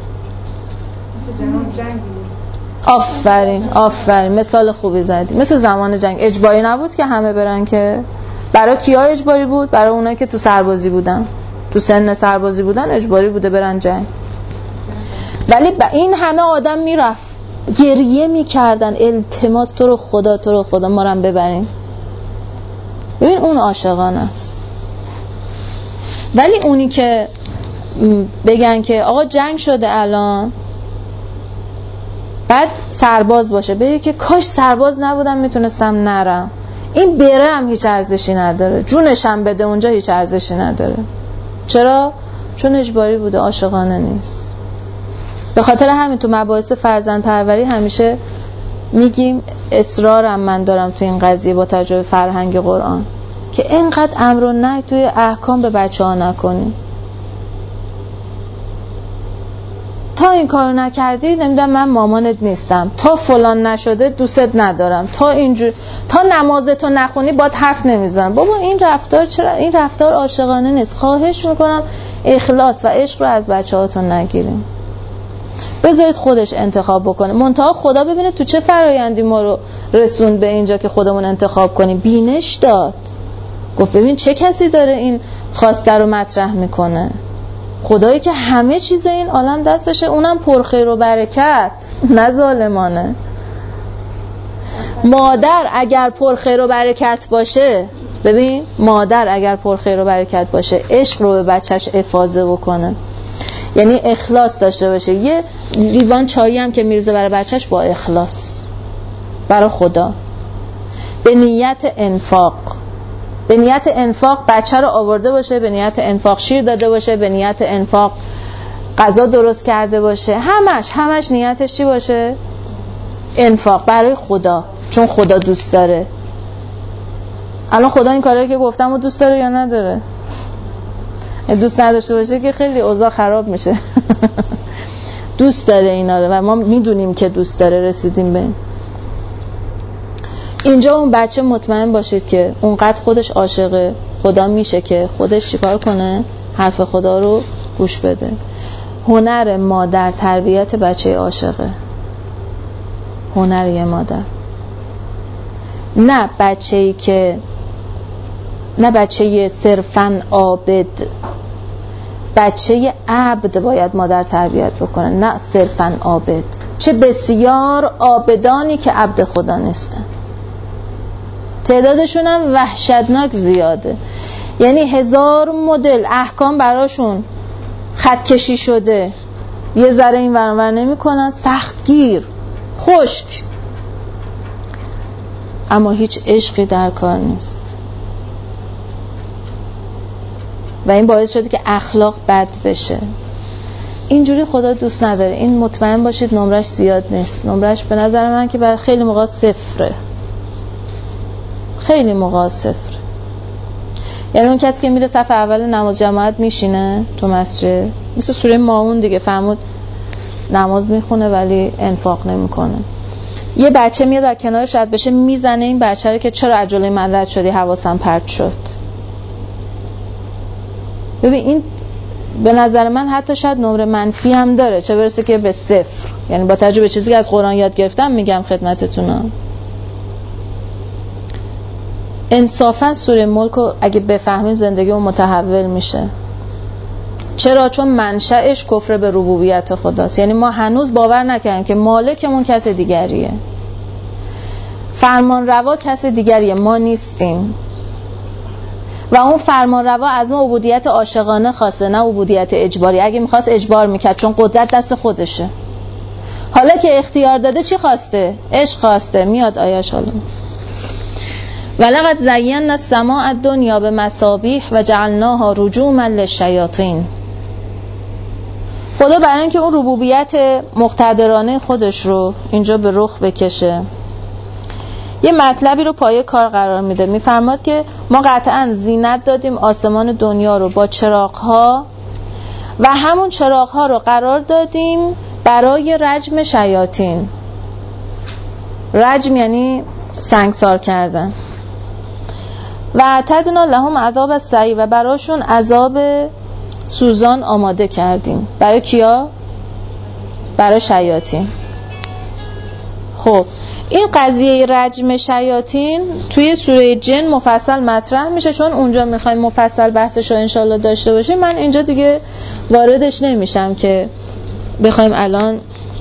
آفرین مثال خوبی زدی. مثل زمان جنگ اجباری نبود که همه برن که. برای کیا اجباری بود؟ برای اونایی که تو سربازی بودن، تو سن سربازی بودن اجباری بوده برن جنگ. ولی این همه آدم میرفت، گریه میکردن، التماس تو رو خدا ما رو ببرین. ببین اون عاشقانه است. ولی اونی که بگن که آقا جنگ شده الان، بعد سرباز باشه بگه که کاش سرباز نبودم میتونستم نرم، این برم هیچ ارزشی نداره، جونشم بده اونجا هیچ ارزشی نداره. چرا؟ چون اجباری بوده، عاشقانه نیست. به خاطر همین تو مباحث فرزند پروری همیشه میگیم، اصرارم من دارم تو این قضیه با توجه به فرهنگ قرآن، که اینقدر امر و نهی توی احکام به بچه ها نکنیم. تا این کارو نکردی نمیدونم من مامانت نیستم، تا فلان نشده دوستت ندارم، تا اینجور، تا نمازتو نخونی باهات حرف نمیزنم. بابا این رفتار چرا؟ این رفتار عاشقانه نیست. خواهش میکنم اخلاص و عشق رو از بچه‌هاتون نگیریم. بذارید خودش انتخاب بکنه. منتها خدا ببینه تو چه فرایندی ما رو رسوند به اینجا که خودمون انتخاب کنیم. بینش داد، گفت ببین چه کسی داره این خواسته رو مطرح میکنه. خدایی که همه چیز این عالم دستشه، اونم پرخیر و برکت، نه ظالمانه. مادر اگر پرخیر و برکت باشه، ببین مادر اگر پرخیر و برکت باشه، عشق رو به بچهش افاضه بکنه، یعنی اخلاص داشته باشه. یه لیوان چایی هم که میرزه برای بچهش با اخلاص برای خدا، به نیت انفاق، به نیت انفاق بچه رو آورده باشه، به نیت انفاق شیر داده باشه، به نیت انفاق غذا درست کرده باشه، همش نیتش چی باشه؟ انفاق برای خدا، چون خدا دوست داره. الان خدا این کارهایی که گفتم رو دوست داره یا نداره؟ دوست نداشته باشه که خیلی اوضاع خراب میشه. دوست داره اینا رو و ما میدونیم که دوست داره. رسیدیم به اینجا. اون بچه مطمئن باشید که اونقدر خودش عاشق خدا میشه که خودش چیکار کنه؟ حرف خدا رو گوش بده. هنر مادر تربیت بچه عاشقه، هنر یه مادر. نه بچه‌ای که، نه بچه صرفاً عابد، بچه عبد باید مادر تربیت بکنه، نه صرفاً عابد. چه بسیار عابدانی که عبد خدا نیستن، تعدادشون هم وحشتناک زیاده. یعنی 1000 مدل احکام براشون خط کشی شده، یه ذره این ورانور نمی کنن، سختگیر، خشک، اما هیچ عشقی در کار نیست. و این باعث شده که اخلاق بد بشه. اینجوری خدا دوست نداره. این مطمئن باشید نمرش زیاد نیست. نمرش به نظر من که خیلی موقع صفره، خیلی موقع صفر. یعنی اون کسی که میره صف اول نماز جماعت میشینه تو مسجد، مثل سوره ماعون دیگه، فرمود نماز میخونه ولی انفاق نمیکنه. یه بچه میاد در کنارش رد بشه، میزنه این بچه رو که چرا از جلوی من رد شدی، حواسم پرت شد. ببین این به نظر من حتی شاید نمره منفی هم داره، چه برسه که به صفر. یعنی با توجه به چیزی که از قرآن یاد گرفتم میگم خدمتتونم. انصافا سوره ملک رو اگه بفهمیم زندگیمون متحول میشه. چرا؟ چون منشأش کفر به ربوبیت خداست. یعنی ما هنوز باور نکردیم که مالکمون کس دیگریه، فرمان روا کس دیگریه، ما نیستیم. و اون فرمان روا از ما عبودیت عاشقانه خواسته، نه عبودیت اجباری. اگه میخواست اجبار میکرد، چون قدرت دست خودشه. حالا که اختیار داده چی خواسته؟ عشق خواسته. میاد آیاش حالا. ولقد زینا السماء الدنیا بمصابیح و جعلناها رجوما للشیاطین. خدا برای اینکه اون ربوبیت مقتدرانه خودش رو اینجا به رخ بکشه یه مطلبی رو پایه کار قرار میده. میفرماد که ما قطعا زینت دادیم آسمان دنیا رو با چراغ‌ها و همون چراغ‌ها رو قرار دادیم برای رجم شیاطین. رجم یعنی سنگسار کردن. و تدنا لهم عذاب السعیر، و براشون عذاب سوزان آماده کردیم. برای کیا؟ برای شیاطین. خب این قضیه رجم شیاطین توی سوره جن مفصل مطرح میشه، چون اونجا میخوایم مفصل بحثش رو انشالله داشته باشیم. من اینجا دیگه واردش نمیشم که بخوایم الان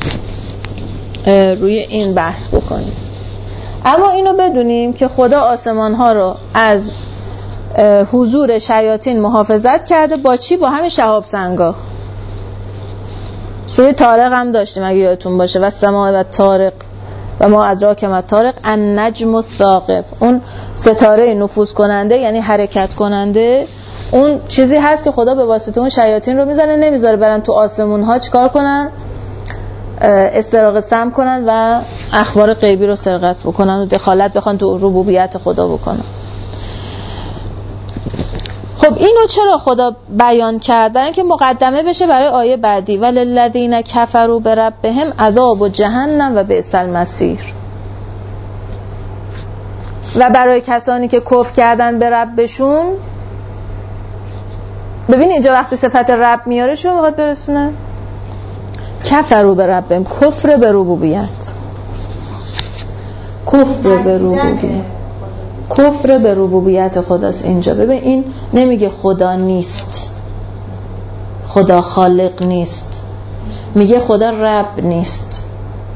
روی این بحث بکنیم. اما اینو بدونیم که خدا آسمان ها رو از حضور شیاطین محافظت کرده. با چی؟ با همین شهاب سنگا. سوره طارق هم داشتیم اگه یادتون باشه، و السماء و طارق و ما ادراک ما طارق النجم الثاقب. اون ستاره نفوذ کننده یعنی حرکت کننده، اون چیزی هست که خدا به واسطه اون شیاطین رو میزنه، نمیذاره برن تو آسمون ها چیکار کنن؟ استراق سم کنن و اخبار غیبی رو سرقت بکنن و دخالت بخوان تو ربوبیت خدا بکنن. خب اینو چرا خدا بیان کرد؟ برای اینکه مقدمه بشه برای آیه بعدی، وللذین کفروا بربهم عذاب جهنم و بئس المصیر. و برای کسانی که کفر کردن به ربشون، ببین اینجا وقتی صفت رب میاره شو میخواد برسونه؟ کفروا بربهم، کفر به ربوبیت، کفر به ربوبیت خداست. اینجا ببین این نمیگه خدا نیست، خدا خالق نیست، میگه خدا رب نیست.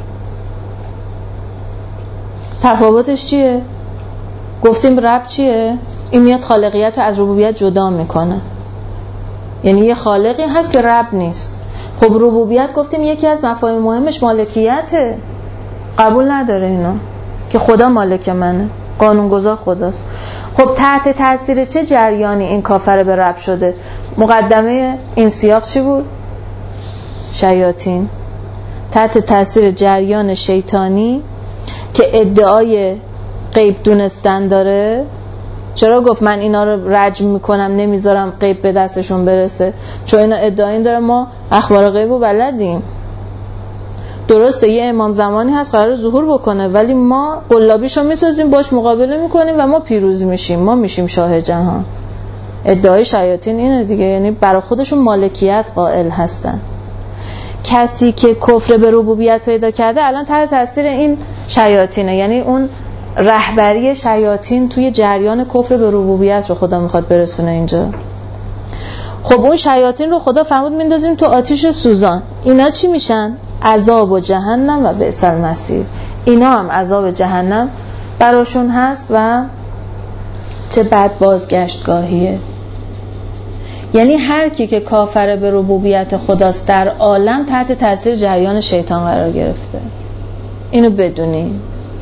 تفاوتش چیه؟ گفتیم رب چیه؟ این میاد خالقیت رو از ربوبیت جدا میکنه، یعنی یه خالقی هست که رب نیست. خب ربوبیت گفتیم یکی از مفاهیم مهمش مالکیته، قبول نداره اینا که خدا مالک منه، قانونگذار خداست. خب تحت تاثیر چه جریانی این کافر به رب شده؟ مقدمه این سیاق چی بود؟ شیاطین. تحت تاثیر جریان شیطانی که ادعای غیب دونستن داره. چرا گفت من اینا رو رجم میکنم نمیذارم غیب به دستشون برسه؟ چون اینا ادعایی داره ما اخبار غیب رو بلدیم. درسته یه امام زمانی هست قرار ظهور بکنه، ولی ما قلابیشو میسازیم، باش مقابله میکنیم و ما پیروز میشیم، ما میشیم شاه جهان. ادعای شیاطین اینه دیگه، یعنی برای خودشون مالکیت قائل هستن. کسی که کفر به ربوبیت پیدا کرده الان تحت تاثیر این شیاطینه، یعنی اون رهبری شیاطین توی جریان کفر به ربوبیت رو خدا میخواد برسونه اینجا. خب اون شیاطین رو خدا فرمود میندازیم تو آتش سوزان. اینا چی میشن؟ عذاب و جهنم و بئس المصیر. اینا هم عذاب جهنم براشون هست و چه بد بازگشتگاهیه. یعنی هر کی که کافر به ربوبیت خداست در عالم تحت تاثیر جریان شیطان قرار گرفته. اینو بدونین.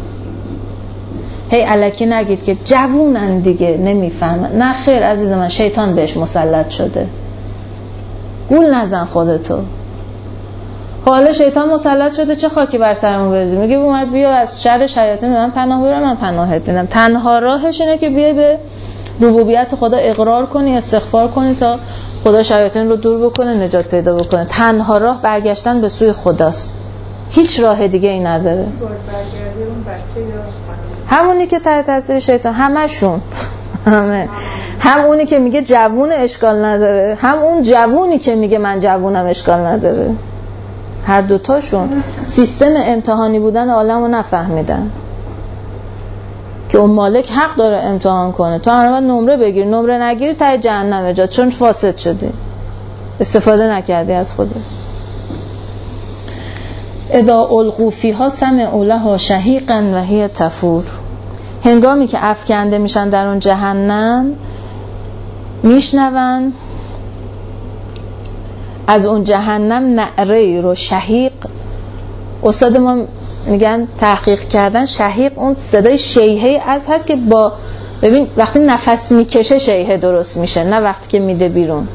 هی الکی نگید که جوونن دیگه نمیفهمن. نه خیر عزیز من، شیطان بهش مسلط شده. گول نزن خودتو. حالا شیطان مسلط شده چه خاکی بر سرمون بریزیم؟ میگه اومد بیا از شر شیاطین من پناه ببر، من پناهت میدم. تنها راهش اینه که بیای به ربوبیت خدا اقرار کنی، استغفار کنی تا خدا شیاطین رو دور بکنه، نجات پیدا بکنه. تنها راه برگشتن به سوی خداست، هیچ راه دیگه ای نداره. همونی که تحت تاثیر شیطان، همشون هم اونی که میگه جوون اشکال نداره، هم اون جوونی که میگه من جوونم اشکال نداره. هر دوتاشون سیستم امتحانی بودن عالمو نفهمیدن که اون مالک حق داره امتحان کنه. تو هم باید نمره بگیری، نمره نگیری ته جهنم جا، چون فاسد شدی، استفاده نکردی از خودت. اذا القوا فیها سمعوا لها شهیقا و هی تفور. هنگامی که افکنده میشن در اون جهنم میشنون از اون جهنم نعره رو. شهیق استاد ما میگن تحقیق کردن شهیق اون صدای شیهه اسب هست که با ببین وقتی نفس میکشه شیهه درست میشه، نه وقتی که میده بیرون.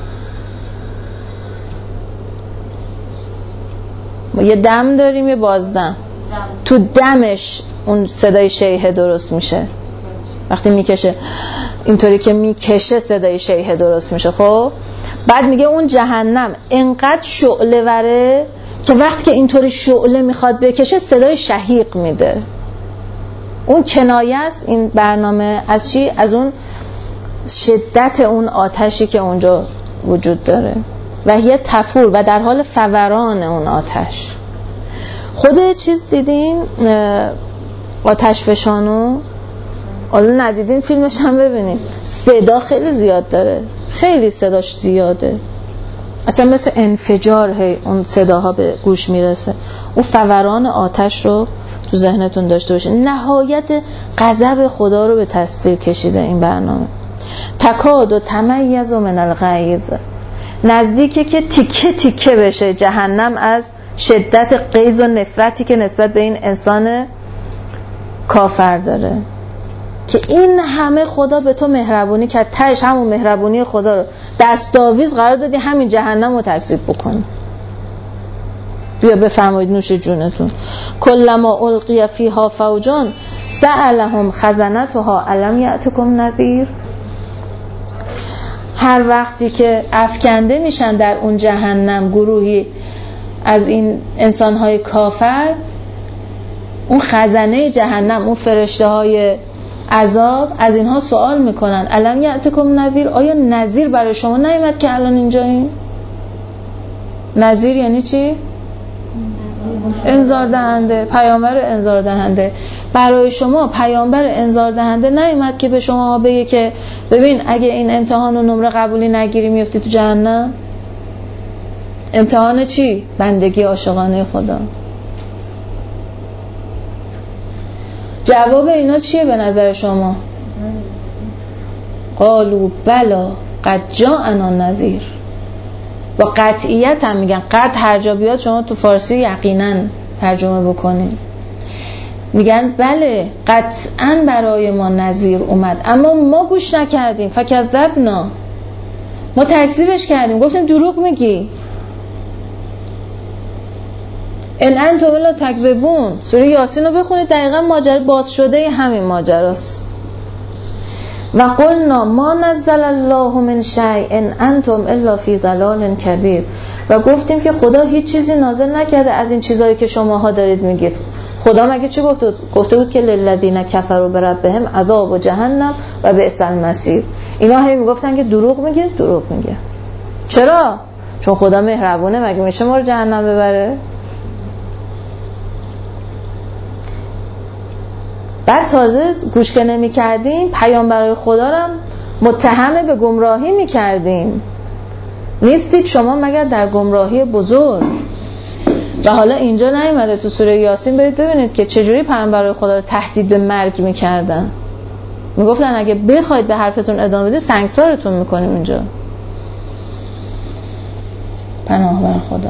ما یه دم داریم یه بازدم، تو دمش اون صدای شیهه درست میشه، وقتی میکشه اینطوری که میکشه صدای شیهه درست میشه. خب بعد میگه اون جهنم انقدر شعله وره که وقتی که اینطوری شعله میخواد بکشه صدای شهیق میده. اون کنایه است این برنامه از چی؟ از اون شدت اون آتشی که اونجا وجود داره و یه تفور و در حال فوران اون آتش. خود چیز دیدین آتش فشانو؟ حالا ندیدین فیلمش هم ببینید، صدا خیلی زیاد داره، خیلی صداش زیاده، اصلا مثل انفجار هی اون صداها به گوش میرسه. اون فوران آتش رو تو ذهنتون داشته باشین. نهایت غضب خدا رو به تصویر کشیده این برنامه. تکاد و تمیز من الغیظ، نزدیکه که تیکه تیکه بشه جهنم از شدت غیظ و نفرتی که نسبت به این انسان کافر داره. که این همه خدا به تو مهربونی که تهش همون مهربونی خدا رو دستاویز قرار دادی همین جهنم رو تکذیب بکنی. بیا بفرمایید نوش جونتون. کلما القی فیها فوجان سألهم خزنتها الم یأتکم نذیر. هر وقتی که افکنده میشن در اون جهنم گروهی از این انسانهای کافر، اون خزنه جهنم، اون فرشته های عذاب از اینها سوال میکنن الم یأتکم نذیر، آیا نذیر برای شما نیامد که الان اینجایین؟ نذیر یعنی چی؟ انذار دهنده، پیامبر انذار دهنده. برای شما پیامبر انذار دهنده نیامد که به شما بگه که ببین اگه این امتحان و نمره قبولی نگیری میفتی تو جهنم؟ امتحان چی؟ بندگی عاشقانه خدا. جواب اینا چیه به نظر شما؟ قالوا بلا قد جاءنا نذیر. با قطعیت هم میگن، قد هر جا بیاد شما تو فارسی یقینا ترجمه بکنید، میگن بله قطعا برای ما نذیر اومد اما ما گوش نکردیم، فکذبنا، ما تکذیبش کردیم، گفتیم دروغ میگی. ان انتم الا تکذبون. سوره یاسین رو بخونید، دقیقا ماجرا باز شده همین ماجراست. و قلنا ما نزل الله من شیء ان انتم الا فی ضلال کبیر. و گفتیم که خدا هیچ چیزی نازل نکرده از این چیزایی که شماها دارید میگید. خدا مگه چی گفته بود؟ گفته بود که للذین کفروا بربهم عذاب جهنم و بئس المصیر. اینا هی میگفتن که دروغ میگه، دروغ میگه. چرا؟ چون خدا مهربونه، مگه میشه ما رو جهنم ببره؟ بعد تازه گوش که نمی کردیم پیامبرای خدا رو متهم به گمراهی می کردیم. نیستید شما مگر در گمراهی بزرگ؟ و حالا اینجا نیومده تو سوره یاسین، برید ببینید که چجوری پیامبرای خدا رو تهدید به مرگ می کردن. می گفتن اگه بخواید به حرفتون ادامه بدید سنگسارتون می کنیم اینجا. پناه بر خدا.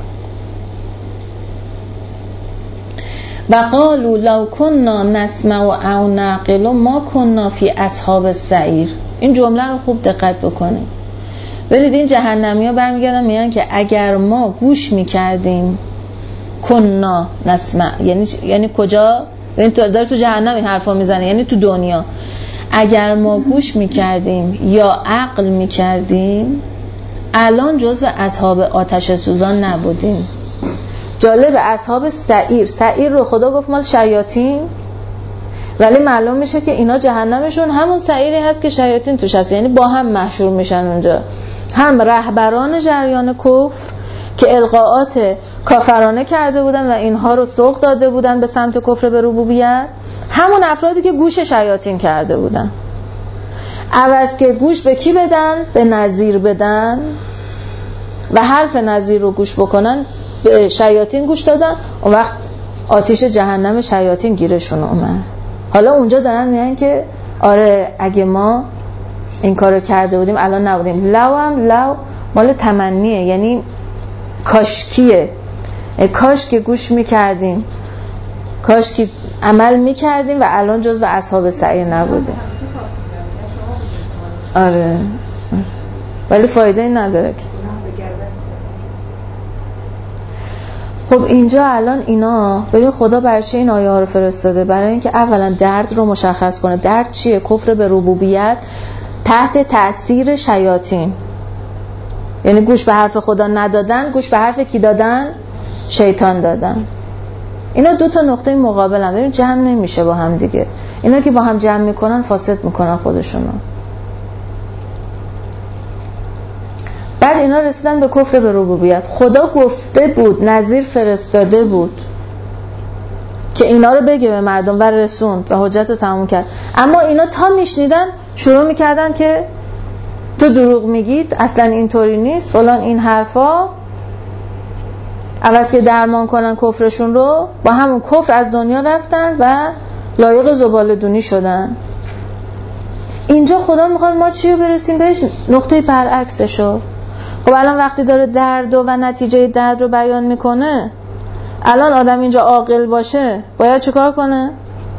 و قالوا لو كنا نسمع او نعقل ما كنا فی اصحاب السعیر. این جمله رو خوب دقت بکنید. برید این جهنمیا برمیگردن میگن که اگر ما گوش میکردیم، کنا نسمع یعنی کجا؟ این داره تو جهنم این حرفا میزنه، یعنی تو دنیا. اگر ما گوش میکردیم یا عقل میکردیم الان جزو اصحاب آتش سوزان نبودیم. جالب، اصحاب سعیر، سعیر رو خدا گفت مال شیاطین، ولی معلوم میشه که اینا جهنمشون همون سعیری هست که شیاطین توش هست، یعنی با هم محشور میشن اونجا. هم رهبران جریان کفر که القاءات کافرانه کرده بودن و اینها رو سوق داده بودن به سمت کفر به ربوبیت، همون افرادی که گوش شیاطین کرده بودن. عوض که گوش به کی بدن؟ به نذیر بدن و حرف نذیر رو گوش بکنن، به شیاطین گوش دادن، اون وقت آتش جهنم شیاطین گیرشون اومد. حالا اونجا دارن میگن که آره اگه ما این کارو کرده بودیم الان نبودیم. لو هم لو مال تمنیه، یعنی کاشکیه. کاش که گوش میکردیم، کاش که عمل میکردیم و الان جزو اصحاب سعیر نبودیم. آره ولی فایده این نداره که. خب اینجا الان اینا ببین خدا برای چی این آیه ها رو فرستاده؟ برای اینکه اولا درد رو مشخص کنه. درد چیه؟ کفر به ربوبیت تحت تأثیر شیاطین، یعنی گوش به حرف خدا ندادن، گوش به حرف کی دادن؟ شیطان دادن. اینا دو تا نقطه مقابل هم، ببین جمع نمیشه با هم دیگه. اینا که با هم جمع میکنن فاسد میکنن خودشونو. بعد اینا رسیدن به کفر به ربوبیت. خدا گفته بود، نذیر فرستاده بود که اینا رو بگه به مردم و رسوند و حجت رو تموم کرد. اما اینا تا میشنیدن شروع میکردن که تو دروغ میگید، اصلا اینطوری نیست، فلان این حرفا. عوض که درمان کنن کفرشون رو، با همون کفر از دنیا رفتن و لایق زباله دونی شدن. اینجا خدا میخواد ما چی رو برسیم بهش؟ نقطه برعکسشو. خب الان وقتی داره درد و نتیجه درد رو بیان میکنه، الان آدم اینجا عاقل باشه باید چیکار کنه؟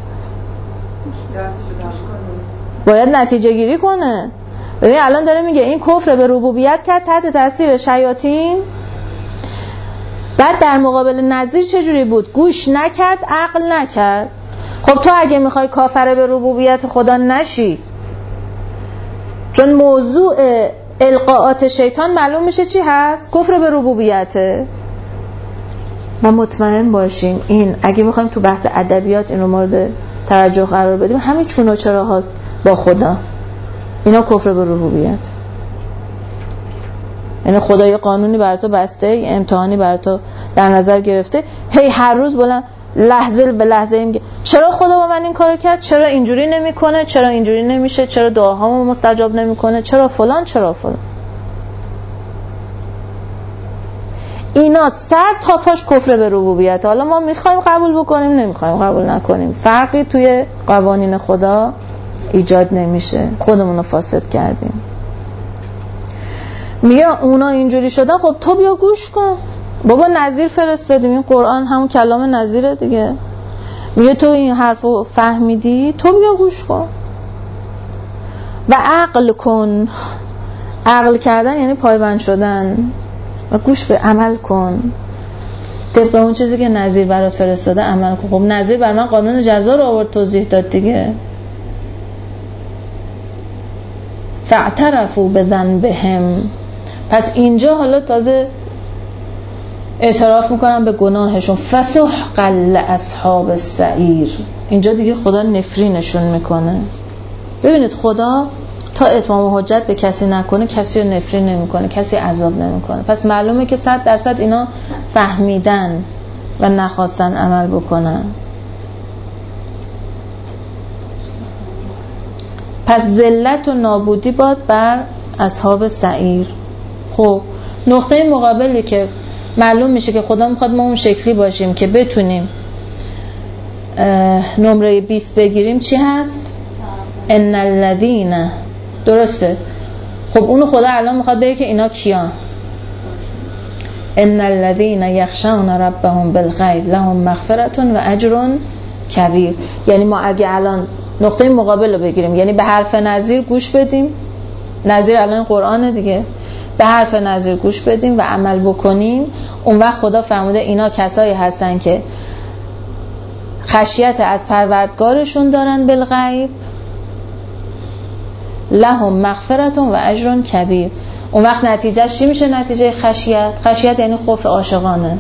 باید نتیجه گیری کنه. ببین الان داره میگه این کفر به ربوبیت کرد تحت تاثیر شیاطین. بعد در مقابل نذیر چجوری بود؟ گوش نکرد، عقل نکرد. خب تو اگه میخوای کافر به ربوبیت خدا نشی، چون موضوع القاءات شیطان معلوم میشه چی هست؟ کفر به ربوبیته. ما مطمئن باشیم این اگه بخوایم تو بحث ادبیات این رو مورد توجه قرار بدیم، همین چون و چراها با خدا، اینا کفر به ربوبیت. یعنی خدا یه قانونی برای تو بسته، یه امتحانی برای تو در نظر گرفته، هی هر روز بلند لحظه به لحظه میگه چرا خدا با من این کارو کرد، چرا اینجوری نمیکنه، چرا اینجوری نمیشه، چرا دعاهامو مستجاب نمیکنه، چرا فلان چرا فلان. اینا سر تا پاش کفر به ربوبیت. حالا ما میخوایم قبول بکنیم نمیخوایم قبول نکنیم، فرقی توی قوانین خدا ایجاد نمیشه، خودمون رو فاسد کردیم. میگه اونا اینجوری شدن، خب تو بیا گوش کن. بابا نذیر فرستادیم، این قرآن همون کلام نذیره دیگه. میگه تو این حرفو فهمیدی، تو بیا گوش کن و عقل کن. عقل کردن یعنی پایبند شدن و گوش به عمل کن. طبق اون چیزی که نذیر برات فرستاده عمل کن. خب نذیر بر من قانون جزا رو آورد توضیح داد دیگه. فاعترفوا بذنبهم. پس اینجا حالا تازه اعتراف میکنم به گناهشون. فسحقا لاصحاب السعیر. اینجا دیگه خدا نفرینشون میکنه. ببینید خدا تا اتمام حجت به کسی نکنه کسی رو نفرین نمیکنه، کسی عذاب نمیکنه. پس معلومه که 100% اینا فهمیدن و نخواستن عمل بکنن. پس ذلت و نابودی باد بر اصحاب سعیر. خب نقطه مقابلی که معلوم میشه که خدا میخواد ما اون شکلی باشیم که بتونیم نمره 20 بگیریم چی هست؟ ان الذین. درسته. خب اونو خدا الان میخواد بگه که اینا کیان؟ ان الذین یخشون ربهم بالغیب لهم مغفرة و اجر کبیر. یعنی ما اگه الان نقطه مقابل رو بگیریم، یعنی به حرف نذیر گوش بدیم، نذیر الان قرآنه دیگه، به حرف نذیر گوش بدیم و عمل بکنیم، اون وقت خدا فرموده اینا کسایی هستن که خشیت از پروردگارشون دارن بالغیب، لهم مغفرة و اجر کبیر. اون وقت نتیجه چی میشه؟ نتیجه خشیت. خشیت یعنی خوف عاشقانه.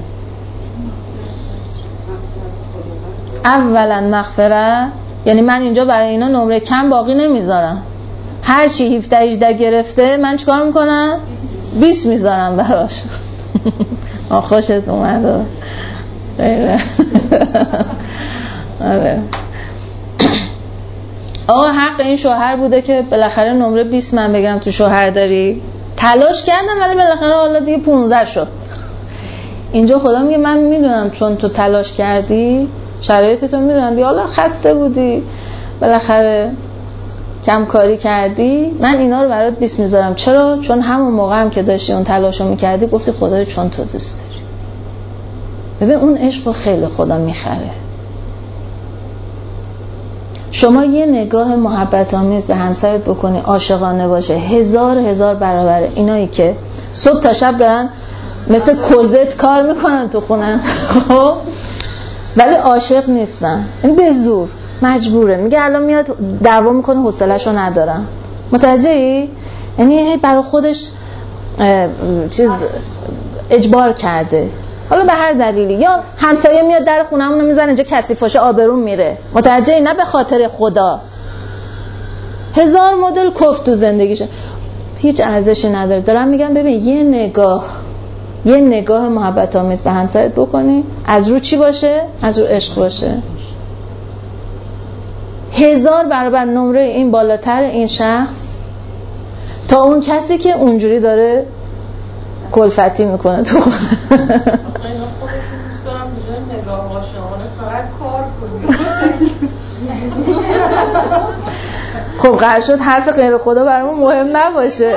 اولا مغفرت یعنی من اینجا برای اینا نمره کم باقی نمیذارم. هر چی 17 18 گرفته من چیکار میکنم؟ 20 میذارم براش. خوشت اومد. آقا حق این شوهر بوده که بالاخره نمره 20 من بگیرم، تو شوهر داری تلاش کردم ولی بالاخره حالا دیگه 15 شد. اینجا خدا میگه من میدونم چون تو تلاش کردی، شرایطتو میدونم، بیا حالا خسته بودی بالاخره کم کاری کردی، من اینا رو برات 20 میذارم. چرا؟ چون همون موقع هم که داشتی اون تلاشو میکردی گفتی خدای چون تو دوست داری. ببین اون عشق خیلی خدا میخره. شما یه نگاه محبت آمیز به همسرت بکنی، عاشقانه باشه، هزار برابر اینایی که صبح تا شب دارن مثل کوزت کار میکنن تو خونه خب ولی عاشق نیستن، این به زور مجبوره، میگه الان میاد دعوا میکنه حوصله‌شو ندارم. متوجهی؟ یعنی برای خودش چیز اجبار کرده، حالا به هر دلیلی، یا همسایه میاد در خونمون رو میزنه اینجا کثیف باشه آبروم میره. متوجهی؟ نه به خاطر خدا. 1000 مدل کفت تو زندگیشه، هیچ ارزشی نداره. دارم میگم ببین یه نگاه محبت آمیز به همسرت بکنی، از رو چی باشه؟ از رو عشق باشه. 1000 برابر نمره این بالاتر این شخص تا اون کسی که اونجوری داره کلفتی میکنه تو خونه. اینا خودشون دوست دارم بجای نگاه عاشقانه فقط کار کنی. خب قرار شد حرف غیر خدا برامون مهم نباشه.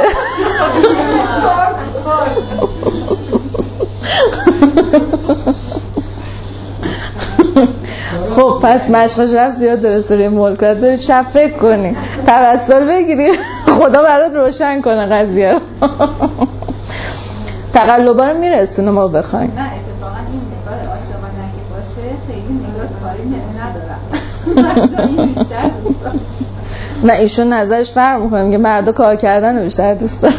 خب پس مشق شب زیاد داره سوره ملک و داری شب فکر کنی، توسل بگیری خدا برات روشن کنه قضیه رو. تقلبا رو میرسونه ما بخوایم. نه اتفاقا این نگاه عاشقانه اگه باشه خیلی نگاه کاری ندارم. نه ایشون نظرش فرق میکنه، میگه مردا کار کردن رو بیشتر دوست دارن.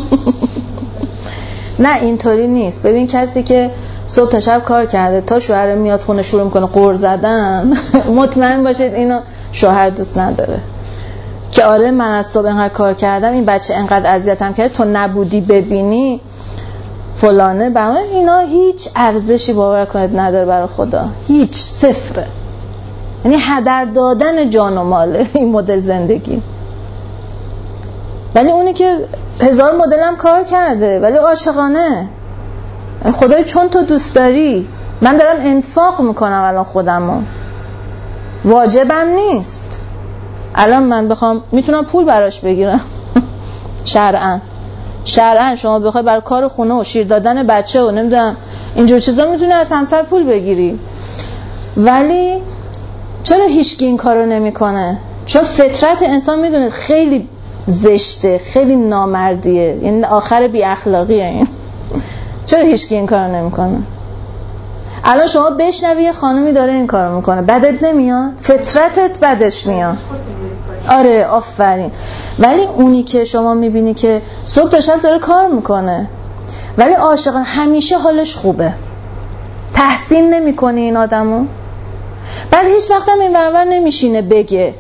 نه اینطوری نیست. ببین کسی که صبح تا شب کار کرده تا شوهر میاد خونه شروع میکنه قُر زدن، مطمئن باشید اینو شوهر دوست نداره. که آره من از صبح اینقدر کار کردم، این بچه اینقدر اذیتم کرد، تو نبودی ببینی فلانه، برای اینا هیچ ارزشی باور کنید نداره برای خدا، هیچ، صفره. یعنی هدر دادن جان و مال این مدل زندگی. ولی اونی که 1000 مدل هم کار کرده ولی عاشقانه، خدای چون تو دوست داری، من دارم انفاق میکنم الان خودمو، واجبم نیست الان من بخوام میتونم پول براش بگیرم. شرعاً شما بخوای برای کار خونه و شیر دادن بچه و نمیدونم اینجور چیزا میتونی از همسر پول بگیری. ولی چرا هیچکی این کارو نمیکنه؟ چون فطرت انسان میدونه خیلی زشته، خیلی نامردیه، یعنی آخر بی اخلاقیه این. چرا هیچکی این کارو نمیکنه؟ الان شما بشنوی یه خانومی داره این کارو میکنه، بدت نمیاد؟ فطرتت بدش میاد. آره آفرین. ولی اونی که شما میبینی که صبح تا شب داره کار میکنه ولی عاشقانه، همیشه حالش خوبه، تحسین نمیکنه این آدمو، بعد هیچ وقت هم این برابر نمیشینه بگه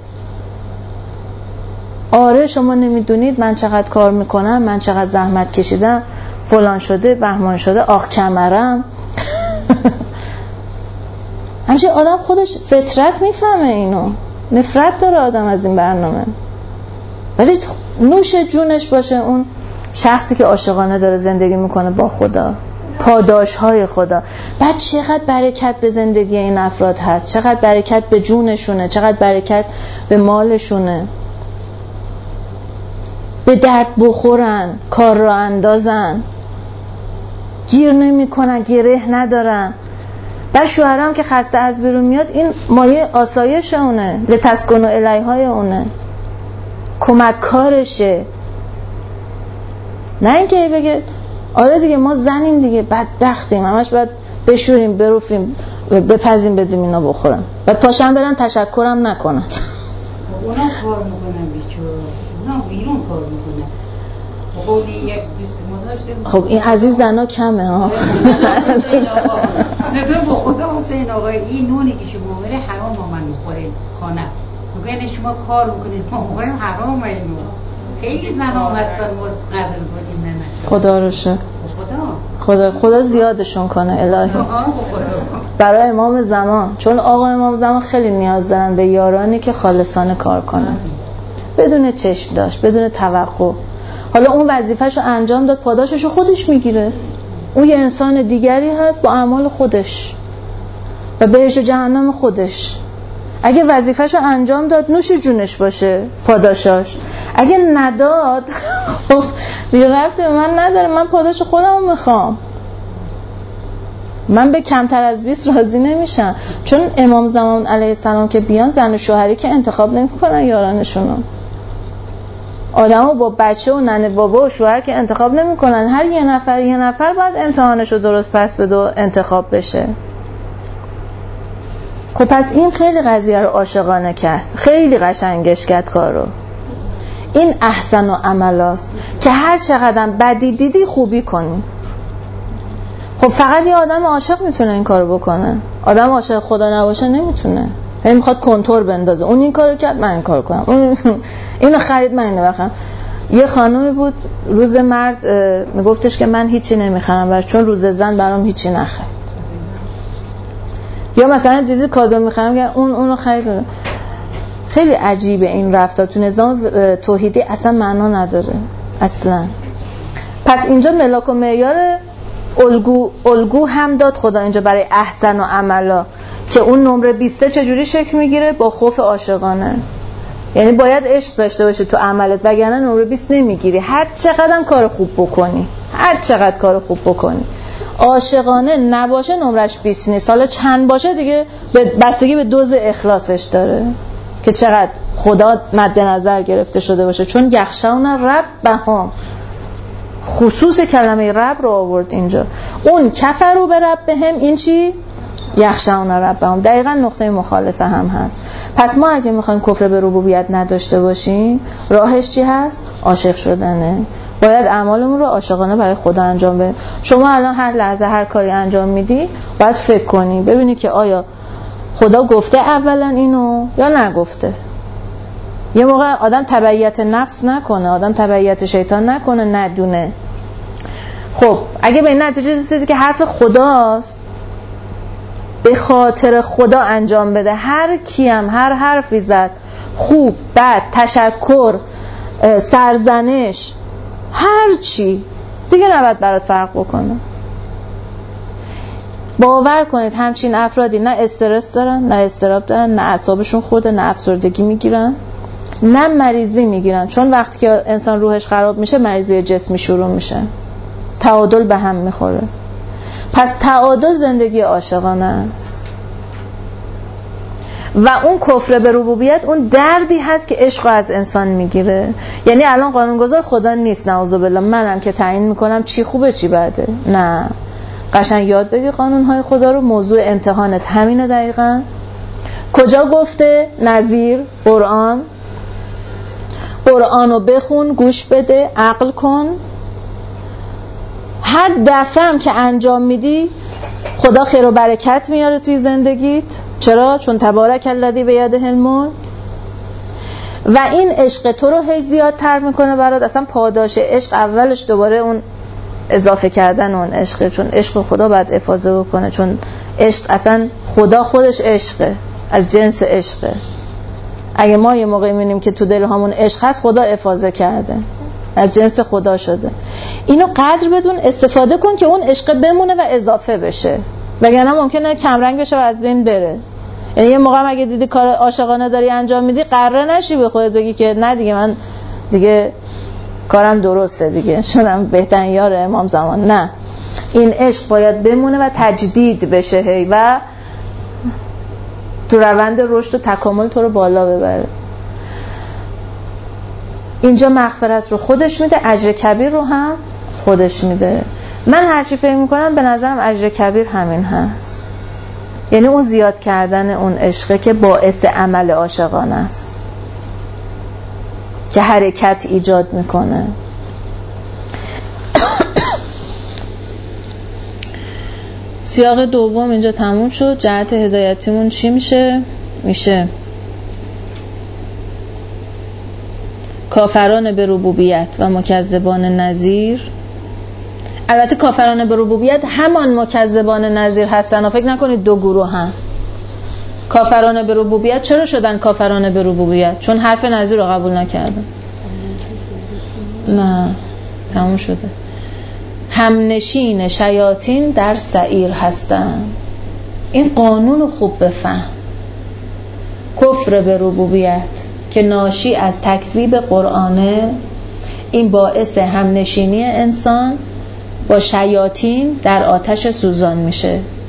آره شما نمیدونید من چقدر کار میکنم، من چقدر زحمت کشیدم، فلان شده بهمان شده، آخ کمرم. همچنین آدم خودش فطرت میفهمه اینو، نفرت داره آدم از این برنامه. ولی نوش جونش باشه اون شخصی که عاشقانه داره زندگی میکنه با خدا، پاداش های خدا. بعد چقدر برکت به زندگی این افراد هست، چقدر برکت به جونشونه، چقدر برکت به مالشونه، به درد بخورن، کار را اندازن، گیر نمی کنن، گره ندارن. بعد شوهرم که خسته از بیرون میاد، این مایه آسایش اونه، لتسکنوا الیها اونه، کمک کارشه. نه اینکه بگه آره دیگه ما زنیم دیگه بدبختیم، همش باید بشوریم بروفیم بپزیم بدیم اینا بخورن، بعد پاشن برن تشکرم نکنن. اونا کار میکنن بیچاره، اونا بیرون کار میکنن. قولی یک دوست ما داشته. خب این عزیز زنا کمه ها. نگه با خدا حسین آقای این نونی که شما میره حرام ما من میخوریم خانه. میگن شما کار میکنید ما میخوریم حرام اینو. خیلی زنا هستن باز قدر کنیم نه. خدا رو شکر. خدا زیادشون کنه الهی. برای امام زمان، چون آقا امام زمان خیلی نیاز دارن به یارانی که خالصانه کار کنن، بدون چشم داشت، بدون توقع. حالا اون وظیفه‌شو انجام داد، پاداششو خودش میگیره. اون یه انسان دیگری هست با اعمال خودش و بهش جهنم خودش. اگه وظیفه‌شو انجام داد نوش جونش باشه پاداشاش، اگه نداد خب دیگه ربطی به من نداره، من پاداش خودمو میخوام. من به کمتر از 20 راضی نمیشم، چون امام زمان علیه السلام که بیان زن و شوهری که انتخاب نمیکنن یارانشونو. آدمو با بچه و ننه بابا و شوهر که انتخاب نمیکنن، هر یه نفر باید امتحانشو درست پس بده و انتخاب بشه. خب پس این خیلی قضیه رو عاشقانه کرد، خیلی قشنگش کرد کارو. این احسن و عملاست که هر چقدر بدی دیدی خوبی کنی. خب فقط یه آدم عاشق میتونه این کارو بکنه. آدم عاشق خدا نباشه نمیتونه. هی میخواد کنتور بندازه، اون این کارو کرد من این کارو کنم، اون اینو خرید من اینو بخرم. یه خانومی بود روز مرد میگفتش که من هیچی نمیخرم براش، چون روز زن برام هیچی نخرید. یا مثلا دیدی کادو میخرم که اونو خرید. خیلی عجیبه این رفتار، تو نظام توحیدی اصلا معنا نداره اصلا. پس اینجا ملاک و معیار الگو هم داد خدا اینجا برای احسن و عملا، که اون نمره 20 چجوری شکل میگیره؟ با خوف عاشقانه. یعنی باید عشق داشته باشه تو عملت، وگرنه نمره 20 نمیگیری. هر چقدر کار خوب بکنی عاشقانه نباشه نمرش 20 نیست. حالا چند باشه دیگه بستگی به دوز اخلاصش داره که چقدر خدا مد نظر گرفته شده باشه. چون یخشون ربهم، خصوص کلمه رب رو آورد اینجا. اون کفروا بربهم، این چی؟ یخشون ربهم. دقیقاً نقطه مخالفه هم هست. پس ما اگه میخوایم کفر به ربوبیت نداشته باشیم، راهش چی هست؟ عاشق شدنه. باید اعمالمون رو عاشقانه برای خدا انجام بدیم. شما الان هر لحظه هر کاری انجام میدی باید فکر کنی ببینی که آیا خدا گفته اولا اینو یا نگفته. یه موقع آدم تبعیت نفس نکنه، آدم تبعیت شیطان نکنه، ندونه. خب اگه به این نتیجه رسیدی که حرف خداست، به خاطر خدا انجام بده. هر کیم هر حرفی زد، خوب، بد، تشکر، سرزنش، هر چی دیگه نباید برات فرق بکنه. باور کنید همچین افرادی نه استرس دارن، نه اضطراب دارن، نه اعصابشون خورده، نه افسردگی میگیرن، نه مریضی میگیرن. چون وقتی که انسان روحش خراب میشه مریضی جسمی شروع میشه، تعادل به هم میخوره. پس تعادل زندگی عاشقانه است. و اون کفر به ربوبیت اون دردی هست که عشق از انسان میگیره. یعنی الان قانونگذار خدا نیست، نعوذ بالله، منم که تعیین میکنم چی خوبه چی بده. نه، قشنگ یاد بگیر قانونهای خدا رو. موضوع امتحانت همینه دقیقاً. کجا گفته؟ نظیر قرآن رو بخون، گوش بده، عقل کن. هر دفعه هم که انجام میدی خدا خیر و برکت میاره توی زندگیت. چرا؟ چون تبارک الذی بیده الملک. و این عشق تو رو هی زیادتر میکنه برات. اصلا پاداش عشق اولش دوباره اون اضافه کردن اون عشقه، چون عشق خدا باید افاضه بکنه. چون عشق اصلا خدا خودش عشقه، از جنس عشقه. اگه ما یه موقعی میبینیم که تو دل همون عشق هست، خدا افاضه کرده، از جنس خدا شده. اینو قدر بدون، استفاده کن که اون عشق بمونه و اضافه بشه، وگرنه ممکنه کمرنگ بشه و از بین بره. یعنی یه موقع اگه دیدی کار عاشقانه داری انجام میدی، قراره نشی به خودت بگی که نه دیگه من دیگه کارم درسته، دیگه شدم بهترین یار امام زمان. نه، این عشق باید بمونه و تجدید بشه هی و تو روند رشد و تکامل تو رو بالا ببره. اینجا مغفرت رو خودش میده، اجر کبیر رو هم خودش میده. من هرچی فکر میکنم به نظرم اجر کبیر همین هست. یعنی اون زیاد کردن اون عشقه که باعث عمل عاشقانه است، که حرکت ایجاد میکنه. سیاق دوم اینجا تموم شد. جهت هدایتیمون چی میشه؟ میشه کافران به ربوبیت و مکذبان نظیر. البته کافران به ربوبیت همان مکذبان نظیر هستن و فکر نکنید دو گروه هم. کافران به ربوبیت چرا شدن کافران به ربوبیت؟ چون حرف نظیر رو قبول نکردن. نه، تموم شده. همنشین شیاطین در سعیر هستن. این قانون رو خوب بفهم. کفر به ربوبیت که ناشی از تکذیب قرآنه، این باعث همنشینی انسان با شیاطین در آتش سوزان میشه.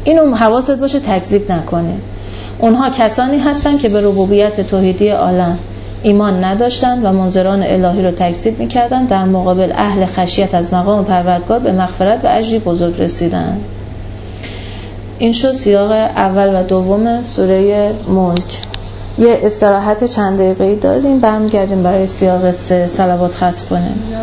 اینو حواست باشه تکذیب نکنی. اونها کسانی هستند که به ربوبیت توحیدی عالم ایمان نداشتند و منظران الهی رو تکذیب میکردند، در مقابل اهل خشیت از مقام پروردگار به مغفرت و اجری بزرگ رسیدند. این شد سیاق اول و دوم سوره ملک. یه استراحت چند دقیقه‌ای داریم، برمیگردیم برای سیاق 3 صلوات ختم کنیم.